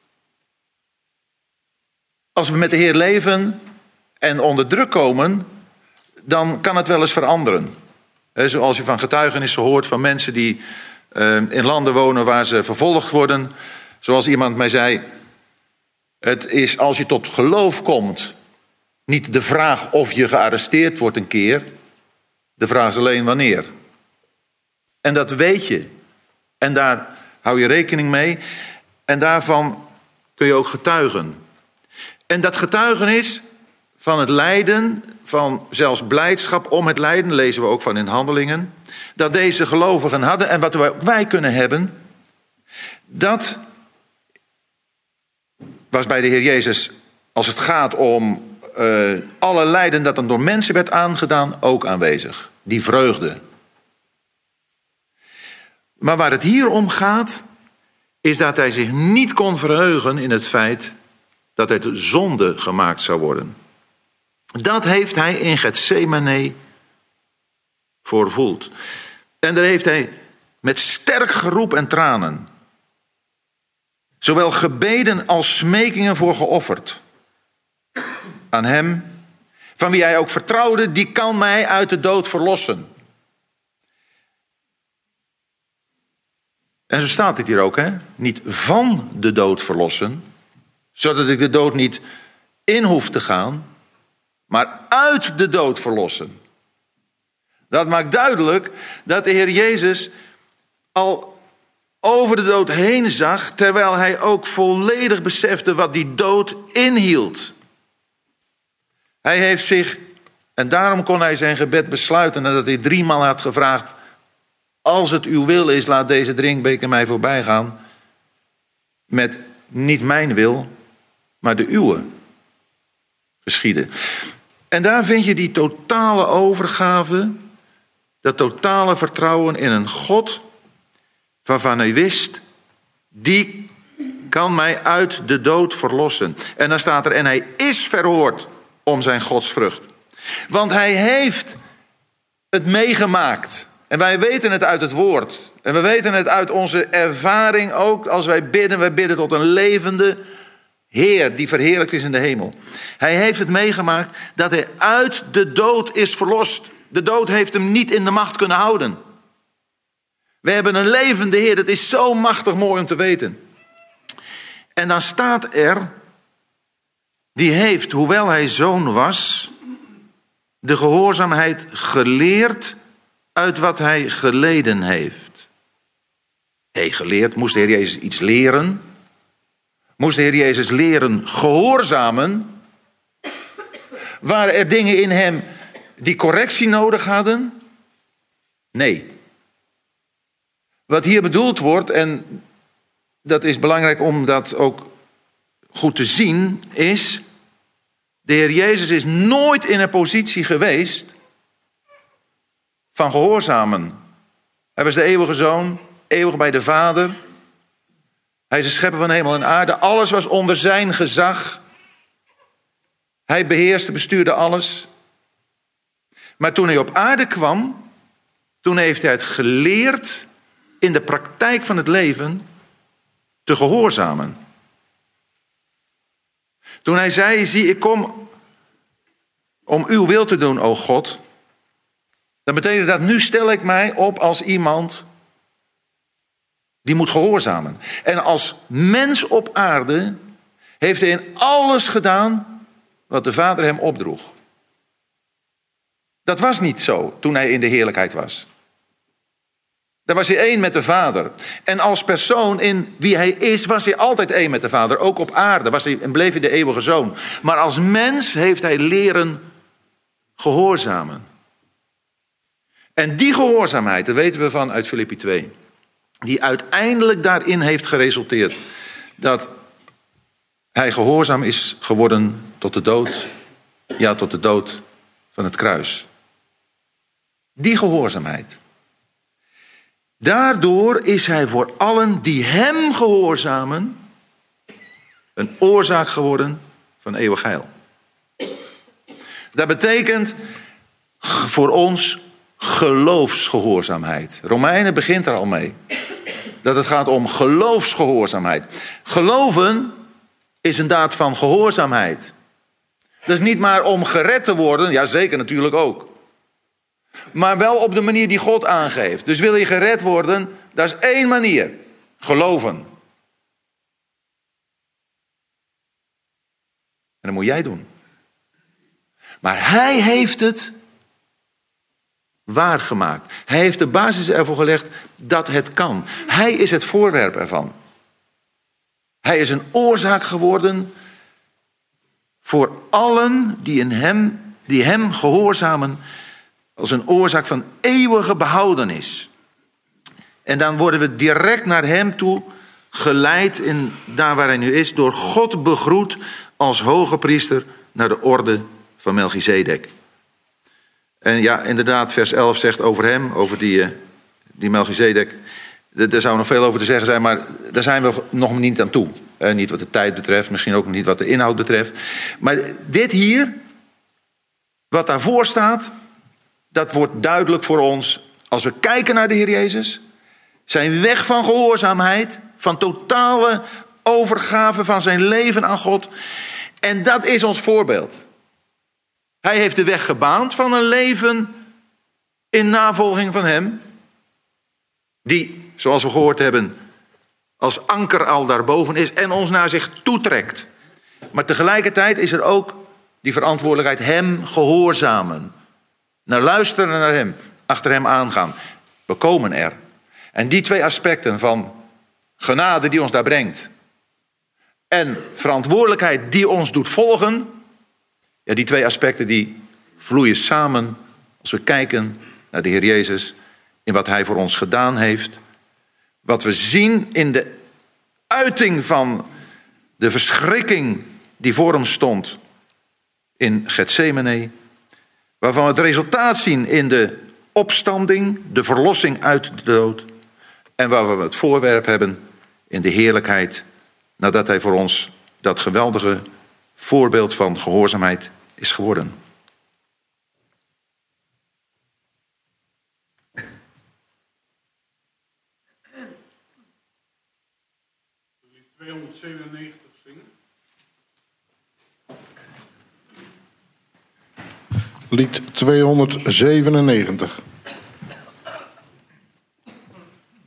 Als we met de Heer leven en onder druk komen, dan kan het wel eens veranderen. He, zoals je van getuigenissen hoort van mensen die uh, in landen wonen waar ze vervolgd worden. Zoals iemand mij zei, het is als je tot geloof komt niet de vraag of je gearresteerd wordt een keer. De vraag is alleen wanneer. En dat weet je. En daar hou je rekening mee. En daarvan kun je ook getuigen. En dat getuigenis van het lijden, van zelfs blijdschap om het lijden, lezen we ook van in Handelingen, dat deze gelovigen hadden en wat wij kunnen hebben, dat was bij de Heer Jezus, als het gaat om uh, alle lijden dat dan door mensen werd aangedaan, ook aanwezig. Die vreugde. Maar waar het hier om gaat, is dat hij zich niet kon verheugen in het feit dat het zonde gemaakt zou worden. Dat heeft hij in Getsemane voorvoeld. En daar heeft hij met sterk geroep en tranen zowel gebeden als smekingen voor geofferd. Aan hem, van wie hij ook vertrouwde, die kan mij uit de dood verlossen. En zo staat het hier ook, hè? Niet van de dood verlossen, zodat ik de dood niet in hoef te gaan, maar uit de dood verlossen. Dat maakt duidelijk dat de Heer Jezus al over de dood heen zag, terwijl hij ook volledig besefte wat die dood inhield. Hij heeft zich, en daarom kon hij zijn gebed besluiten nadat hij driemaal had gevraagd, als het uw wil is, laat deze drinkbeker mij voorbij gaan, met niet mijn wil, maar de uwe geschieden. En daar vind je die totale overgave, dat totale vertrouwen in een God waarvan hij wist, die kan mij uit de dood verlossen. En dan staat er, en hij is verhoord om zijn godsvrucht. Want hij heeft het meegemaakt. En wij weten het uit het woord. En we weten het uit onze ervaring ook als wij bidden. Wij bidden tot een levende Heer die verheerlijkt is in de hemel. Hij heeft het meegemaakt dat hij uit de dood is verlost. De dood heeft hem niet in de macht kunnen houden. We hebben een levende Heer. Dat is zo machtig mooi om te weten. En dan staat er, die heeft, hoewel hij zoon was, de gehoorzaamheid geleerd uit wat hij geleden heeft. Hé, hey, geleerd, moest de Heer Jezus iets leren? Moest de Heer Jezus leren gehoorzamen? Waren er dingen in hem die correctie nodig hadden? Nee. Wat hier bedoeld wordt, en dat is belangrijk om dat ook goed te zien, is, de Heer Jezus is nooit in een positie geweest van gehoorzamen. Hij was de eeuwige zoon, eeuwig bij de Vader. Hij is de schepper van hemel en aarde. Alles was onder zijn gezag. Hij beheerste, bestuurde alles. Maar toen hij op aarde kwam, toen heeft hij het geleerd in de praktijk van het leven te gehoorzamen. Toen hij zei, zie, ik kom om uw wil te doen, o God. Dan betekent dat, nu stel ik mij op als iemand die moet gehoorzamen. En als mens op aarde heeft hij in alles gedaan wat de Vader hem opdroeg. Dat was niet zo toen hij in de heerlijkheid was. Daar was hij één met de Vader. En als persoon in wie hij is, was hij altijd één met de Vader. Ook op aarde was hij en bleef hij de eeuwige zoon. Maar als mens heeft hij leren gehoorzamen. En die gehoorzaamheid, dat weten we van uit Filippi twee. Die uiteindelijk daarin heeft geresulteerd dat hij gehoorzaam is geworden tot de dood. Ja, tot de dood van het kruis. Die gehoorzaamheid. Daardoor is hij voor allen die hem gehoorzamen een oorzaak geworden van eeuwig heil. Dat betekent voor ons geloofsgehoorzaamheid. Romeinen begint er al mee. Dat het gaat om geloofsgehoorzaamheid. Geloven is een daad van gehoorzaamheid. Dat is niet maar om gered te worden, ja zeker natuurlijk ook. Maar wel op de manier die God aangeeft. Dus wil je gered worden, dat is één manier. Geloven. En dat moet jij doen. Maar hij heeft het waargemaakt. Hij heeft de basis ervoor gelegd dat het kan. Hij is het voorwerp ervan. Hij is een oorzaak geworden voor allen die, in hem, die hem gehoorzamen, als een oorzaak van eeuwige behoudenis. En dan worden we direct naar hem toe geleid, in, daar waar hij nu is, door God begroet als hoge priester naar de orde van Melchizedek. En ja, inderdaad, vers elf zegt over hem, over die, uh, die Melchizedek. Er zou nog veel over te zeggen zijn, maar daar zijn we nog niet aan toe. Uh, niet wat de tijd betreft, misschien ook niet wat de inhoud betreft. Maar dit hier, wat daarvoor staat, dat wordt duidelijk voor ons als we kijken naar de Heer Jezus. Zijn weg van gehoorzaamheid, van totale overgave van zijn leven aan God. En dat is ons voorbeeld. Hij heeft de weg gebaand van een leven in navolging van hem. Die, zoals we gehoord hebben, als anker al daarboven is en ons naar zich toetrekt. Maar tegelijkertijd is er ook die verantwoordelijkheid hem gehoorzamen. Naar luisteren naar hem, achter hem aangaan. We komen er. En die twee aspecten van genade die ons daar brengt en verantwoordelijkheid die ons doet volgen, ja, die twee aspecten die vloeien samen als we kijken naar de Heer Jezus, in wat hij voor ons gedaan heeft. Wat we zien in de uiting van de verschrikking die voor hem stond in Getsemane. Waarvan we het resultaat zien in de opstanding, de verlossing uit de dood. En waar we het voorwerp hebben in de heerlijkheid, nadat hij voor ons dat geweldige voorbeeld van gehoorzaamheid is geworden. tweehonderdzevenennegentig zingen. Lied tweehonderdzevenennegentig.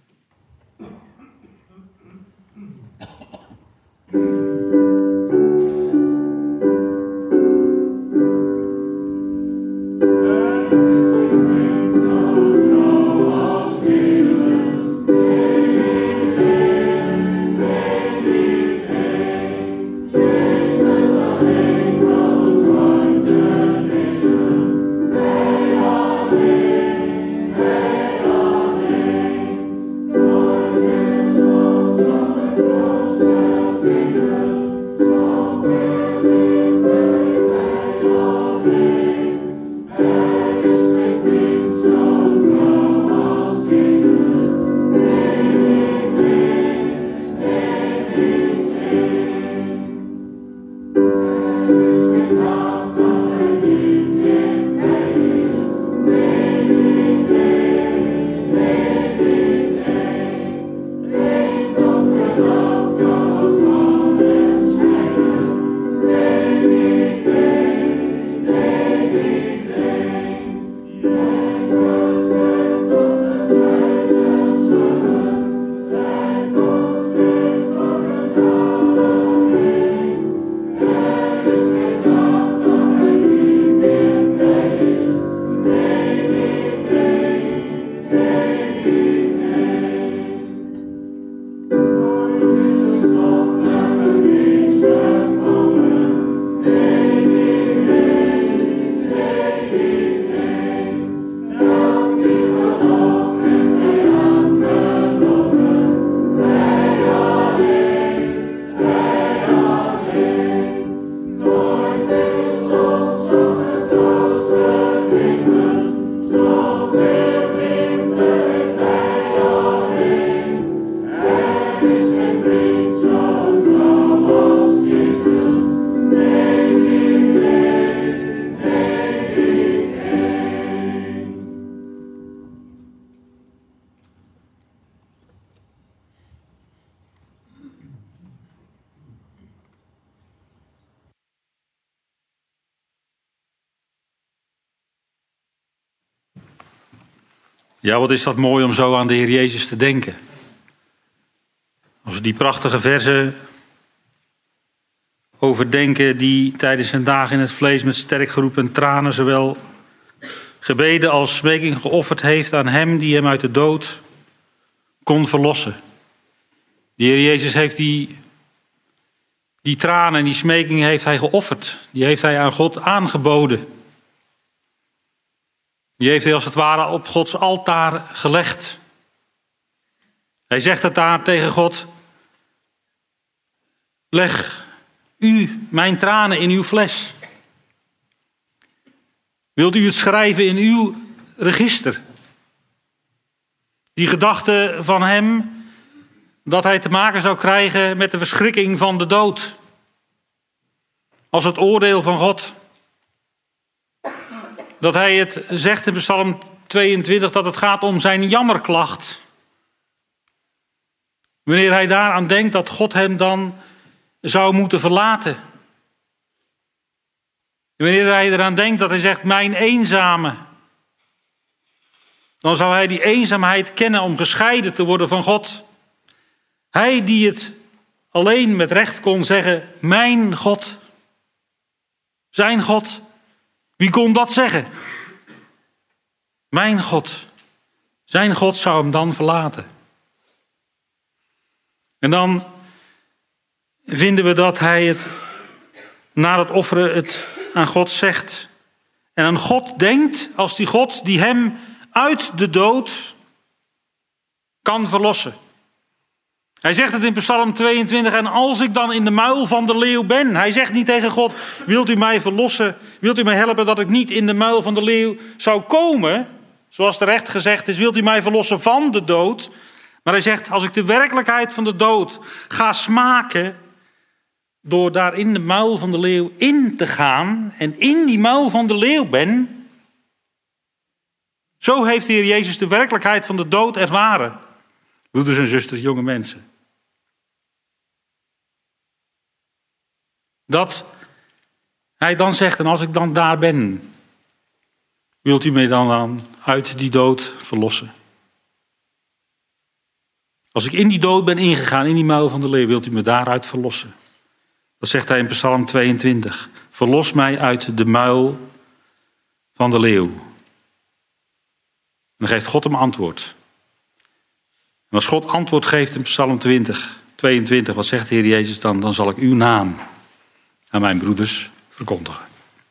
Ja, wat is dat mooi om zo aan de Heer Jezus te denken. Als we die prachtige verzen overdenken die tijdens zijn dagen in het vlees met sterk geroepen tranen zowel gebeden als smeking geofferd heeft aan hem die hem uit de dood kon verlossen. De Heer Jezus heeft die, die tranen en die smeking heeft hij geofferd. Die heeft hij aan God aangeboden. Die heeft hij als het ware op Gods altaar gelegd. Hij zegt het daar tegen God: leg u mijn tranen in uw fles. Wilt u het schrijven in uw register? Die gedachte van hem dat hij te maken zou krijgen met de verschrikking van de dood. Als het oordeel van God. Dat hij het zegt in Psalm tweeëntwintig dat het gaat om zijn jammerklacht. Wanneer hij daaraan denkt dat God hem dan zou moeten verlaten. Wanneer hij eraan denkt dat hij zegt mijn eenzame. Dan zou hij die eenzaamheid kennen om gescheiden te worden van God. Hij die het alleen met recht kon zeggen, mijn God. Zijn God. Wie kon dat zeggen? Mijn God. Zijn God zou hem dan verlaten. En dan vinden we dat hij het na het offeren het aan God zegt. En aan God denkt als die God die hem uit de dood kan verlossen. Hij zegt het in Psalm tweeëntwintig, en als ik dan in de muil van de leeuw ben. Hij zegt niet tegen God, wilt u mij verlossen, wilt u mij helpen dat ik niet in de muil van de leeuw zou komen. Zoals terecht gezegd is, wilt u mij verlossen van de dood. Maar hij zegt, als ik de werkelijkheid van de dood ga smaken, door daar in de muil van de leeuw in te gaan en in die muil van de leeuw ben. Zo heeft de Heer Jezus de werkelijkheid van de dood ervaren. Broeders en zusters, jonge mensen. Dat hij dan zegt, en als ik dan daar ben, wilt u mij dan, dan uit die dood verlossen? Als ik in die dood ben ingegaan, in die muil van de leeuw, wilt u me daaruit verlossen? Dat zegt hij in Psalm tweeëntwintig. Verlos mij uit de muil van de leeuw. En dan geeft God hem antwoord. En als God antwoord geeft in Psalm twintig, tweeëntwintig, wat zegt de Heer Jezus dan? Dan zal ik uw naam aan mijn broeders verkondigen.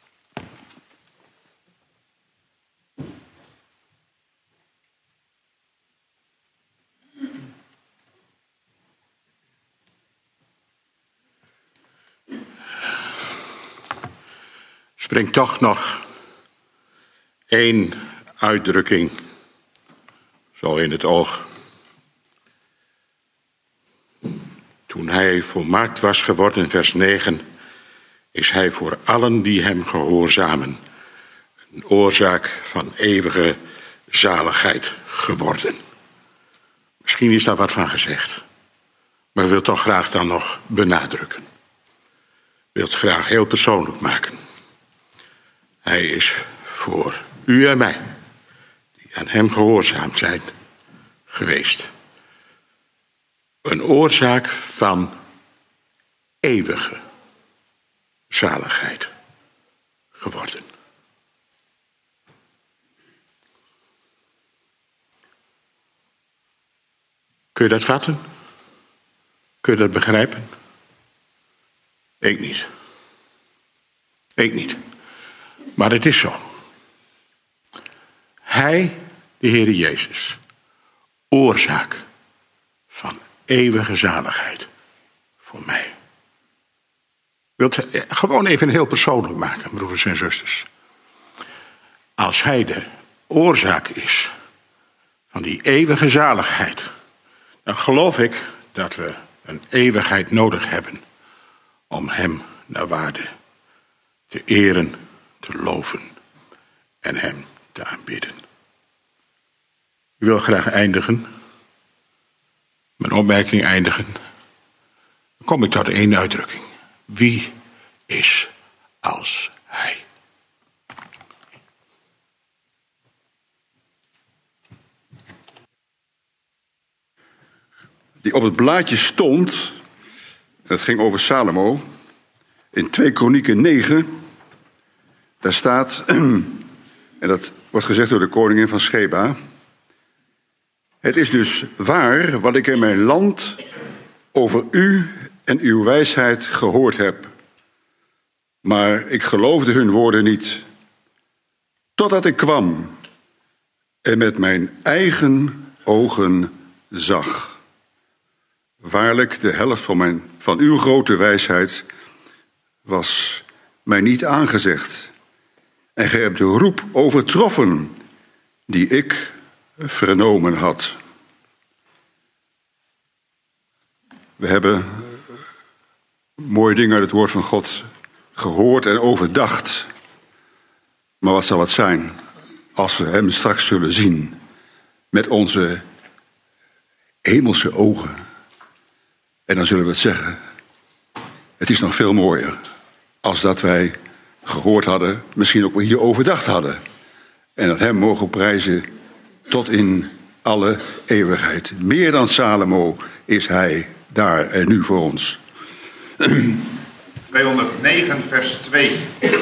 Springt toch nog één uitdrukking zo in het oog. Toen hij hij volmaakt was geworden, vers negen, is hij voor allen die hem gehoorzamen een oorzaak van eeuwige zaligheid geworden. Misschien is daar wat van gezegd, maar ik wil toch graag dan nog benadrukken. Ik wil het graag heel persoonlijk maken. Hij is voor u en mij, die aan hem gehoorzaam zijn geweest, een oorzaak van eeuwige zaligheid geworden. Kun je dat vatten? Kun je dat begrijpen? Ik niet. Ik niet. Maar het is zo. Hij, de Heer Jezus, oorzaak van eeuwige zaligheid voor mij. Ik wil het gewoon even heel persoonlijk maken, broeders en zusters. Als hij de oorzaak is van die eeuwige zaligheid, dan geloof ik dat we een eeuwigheid nodig hebben om hem naar waarde te eren, te loven en hem te aanbidden. Ik wil graag eindigen, mijn opmerking eindigen. Dan kom ik tot één uitdrukking. Wie is als hij? Die op het blaadje stond, het ging over Salomo, in twee Kronieken negen, daar staat, en dat wordt gezegd door de koningin van Sheba: het is dus waar wat ik in mijn land over u en uw wijsheid gehoord heb. Maar ik geloofde hun woorden niet, totdat ik kwam en met mijn eigen ogen zag. Waarlijk, de helft van, mijn, van uw grote wijsheid was mij niet aangezegd. En gij hebt de roep overtroffen die ik vernomen had. We hebben mooie dingen uit het woord van God gehoord en overdacht. Maar wat zal het zijn als we hem straks zullen zien met onze hemelse ogen? En dan zullen we het zeggen. Het is nog veel mooier als dat wij gehoord hadden, misschien ook hier overdacht hadden. En dat hem mogen prijzen tot in alle eeuwigheid. Meer dan Salomo is hij daar en nu voor ons. tweehonderdnegen vers twee.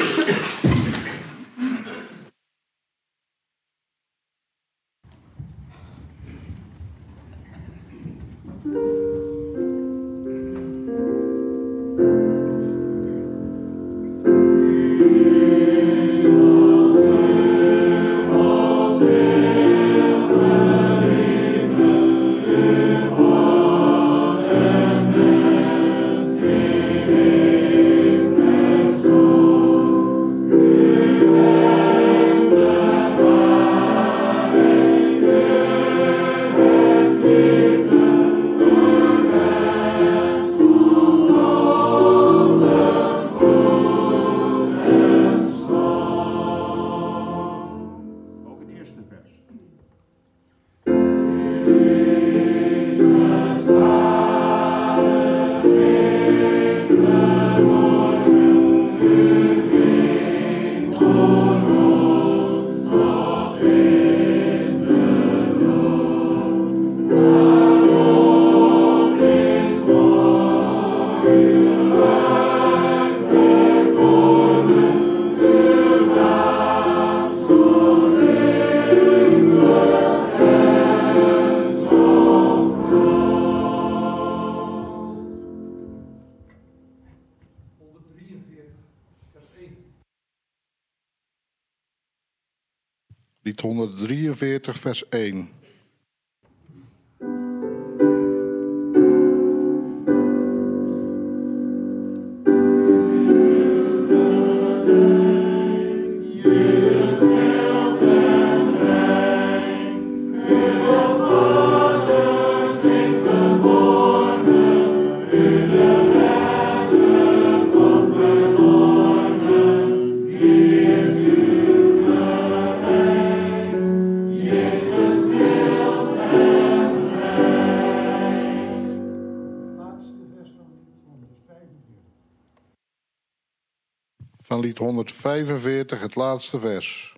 Lied honderddrieënveertig, vers één. In Van lied honderdvijfenveertig, het laatste vers.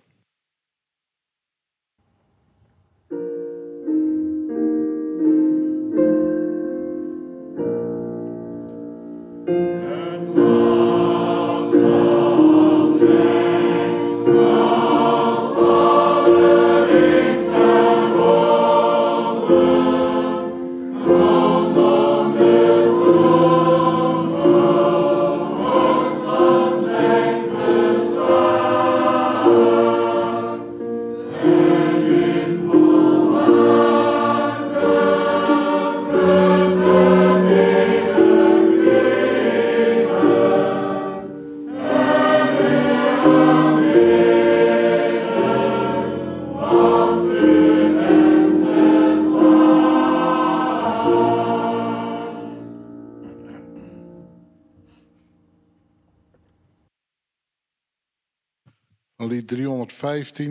Lied driehonderdvijftien.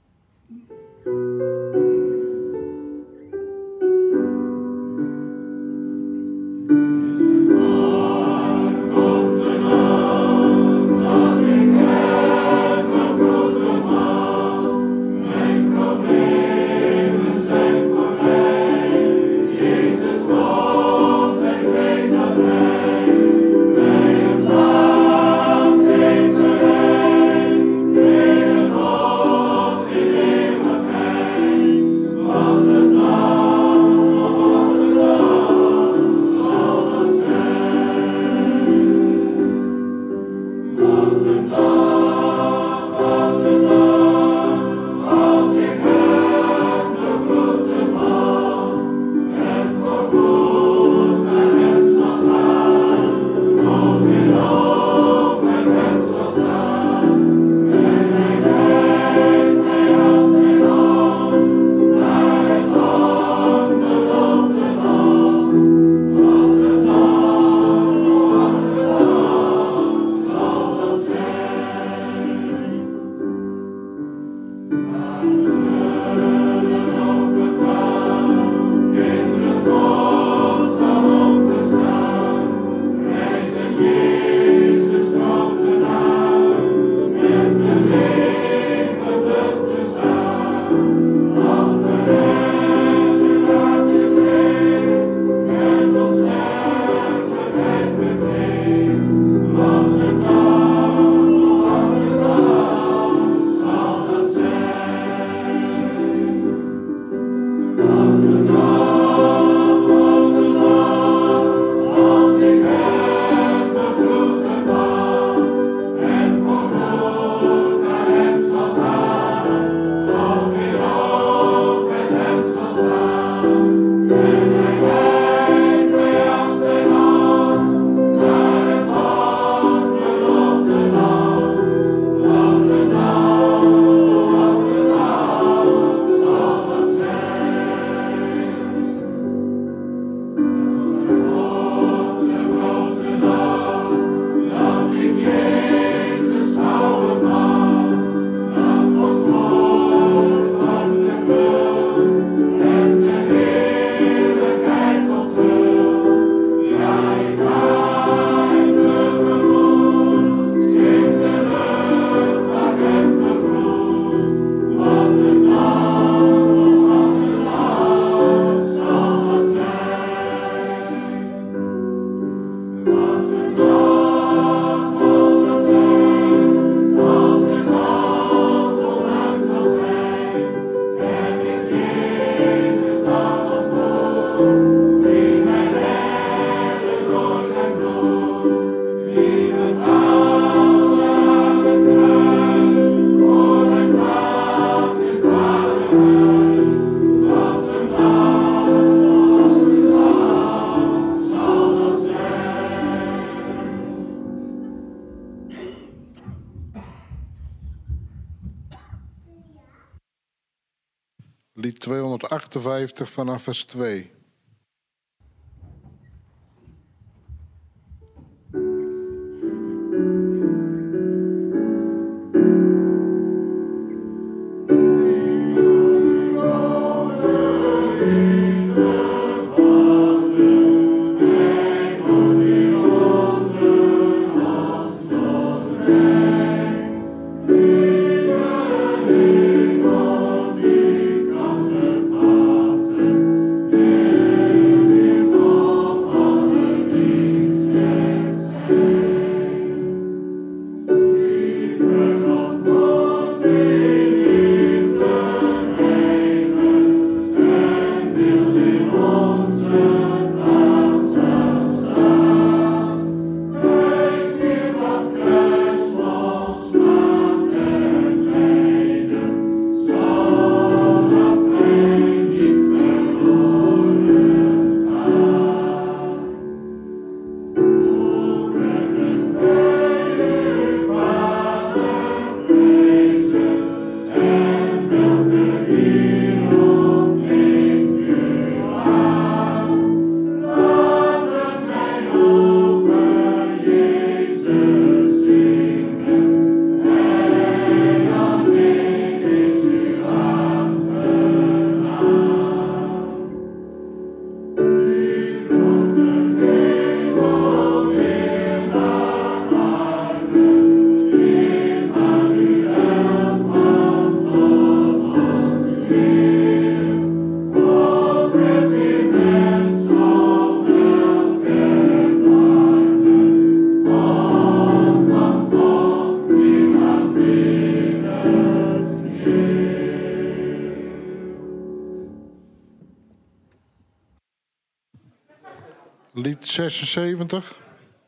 Lied tweehonderdachtenvijftig vanaf vers twee. Amen. lied zesenzeventig.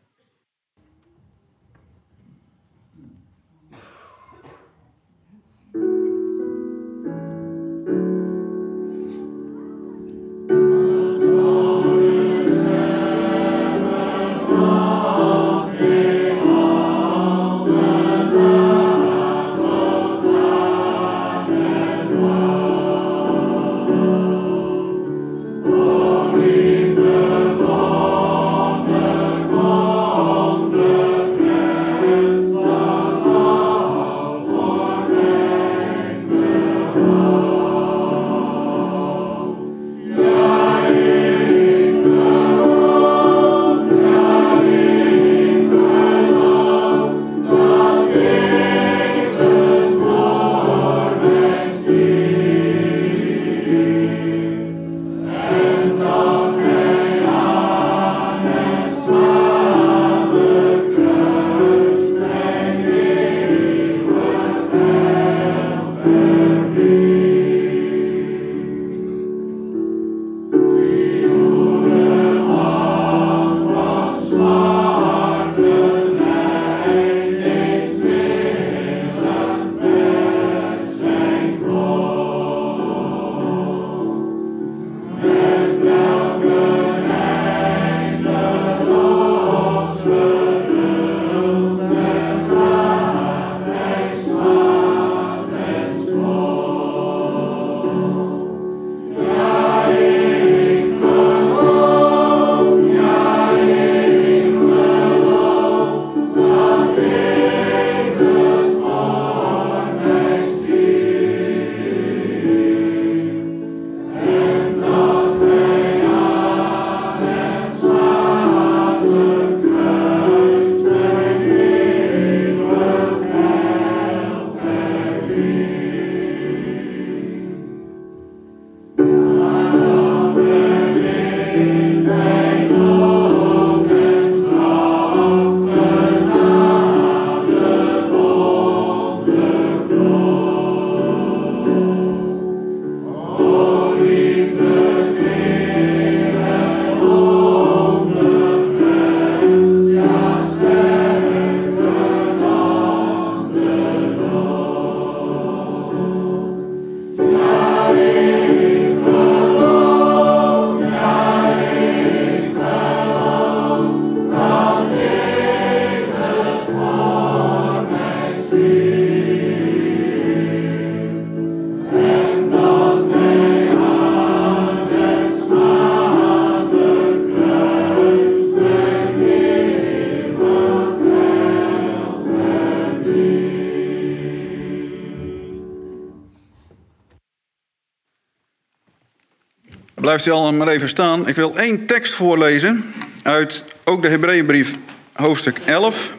Blijft u al maar even staan. Ik wil één tekst voorlezen uit ook de Hebreeënbrief, hoofdstuk elf.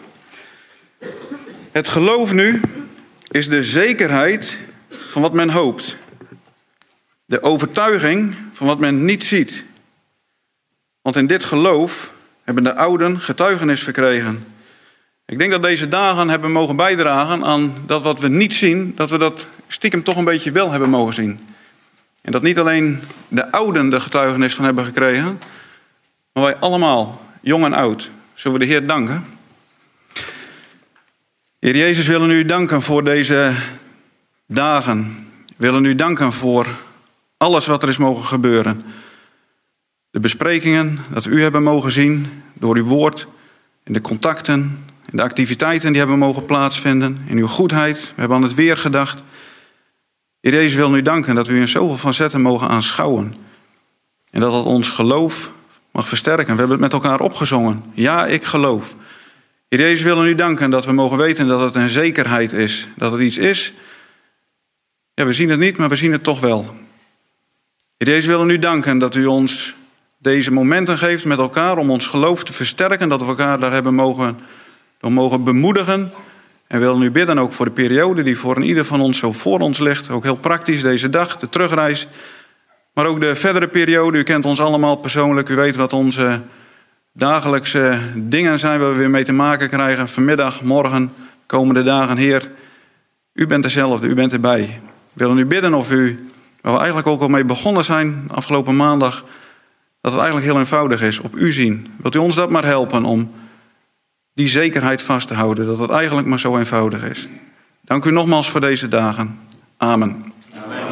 Het geloof nu is de zekerheid van wat men hoopt. De overtuiging van wat men niet ziet. Want in dit geloof hebben de ouden getuigenis verkregen. Ik denk dat deze dagen hebben mogen bijdragen aan dat wat we niet zien, dat we dat stiekem toch een beetje wel hebben mogen zien. En dat niet alleen de ouden de getuigenis van hebben gekregen, maar wij allemaal, jong en oud, zullen we de Heer danken. Heer Jezus, we willen u danken voor deze dagen. We willen u danken voor alles wat er is mogen gebeuren. De besprekingen dat we u hebben mogen zien door uw woord, en de contacten en de activiteiten die hebben mogen plaatsvinden, in uw goedheid. We hebben aan het weer gedacht. Heer Jezus, wil u danken dat we u in zoveel facetten mogen aanschouwen. En dat dat ons geloof mag versterken. We hebben het met elkaar opgezongen. Ja, ik geloof. Heer Jezus, wil u danken dat we mogen weten dat het een zekerheid is. Dat het iets is. Ja, we zien het niet, maar we zien het toch wel. Heer Jezus, wil u danken dat u ons deze momenten geeft met elkaar om ons geloof te versterken. Dat we elkaar daar hebben mogen, door mogen bemoedigen. En willen u bidden ook voor de periode die voor een ieder van ons zo voor ons ligt. Ook heel praktisch deze dag, de terugreis. Maar ook de verdere periode. U kent ons allemaal persoonlijk. U weet wat onze dagelijkse dingen zijn waar we weer mee te maken krijgen. Vanmiddag, morgen, komende dagen. Heer, u bent dezelfde, u bent erbij. We willen u bidden of u, waar we eigenlijk ook al mee begonnen zijn afgelopen maandag, dat het eigenlijk heel eenvoudig is, op u zien. Wilt u ons dat maar helpen om die zekerheid vast te houden, dat het eigenlijk maar zo eenvoudig is. Dank u nogmaals voor deze dagen. Amen. Amen.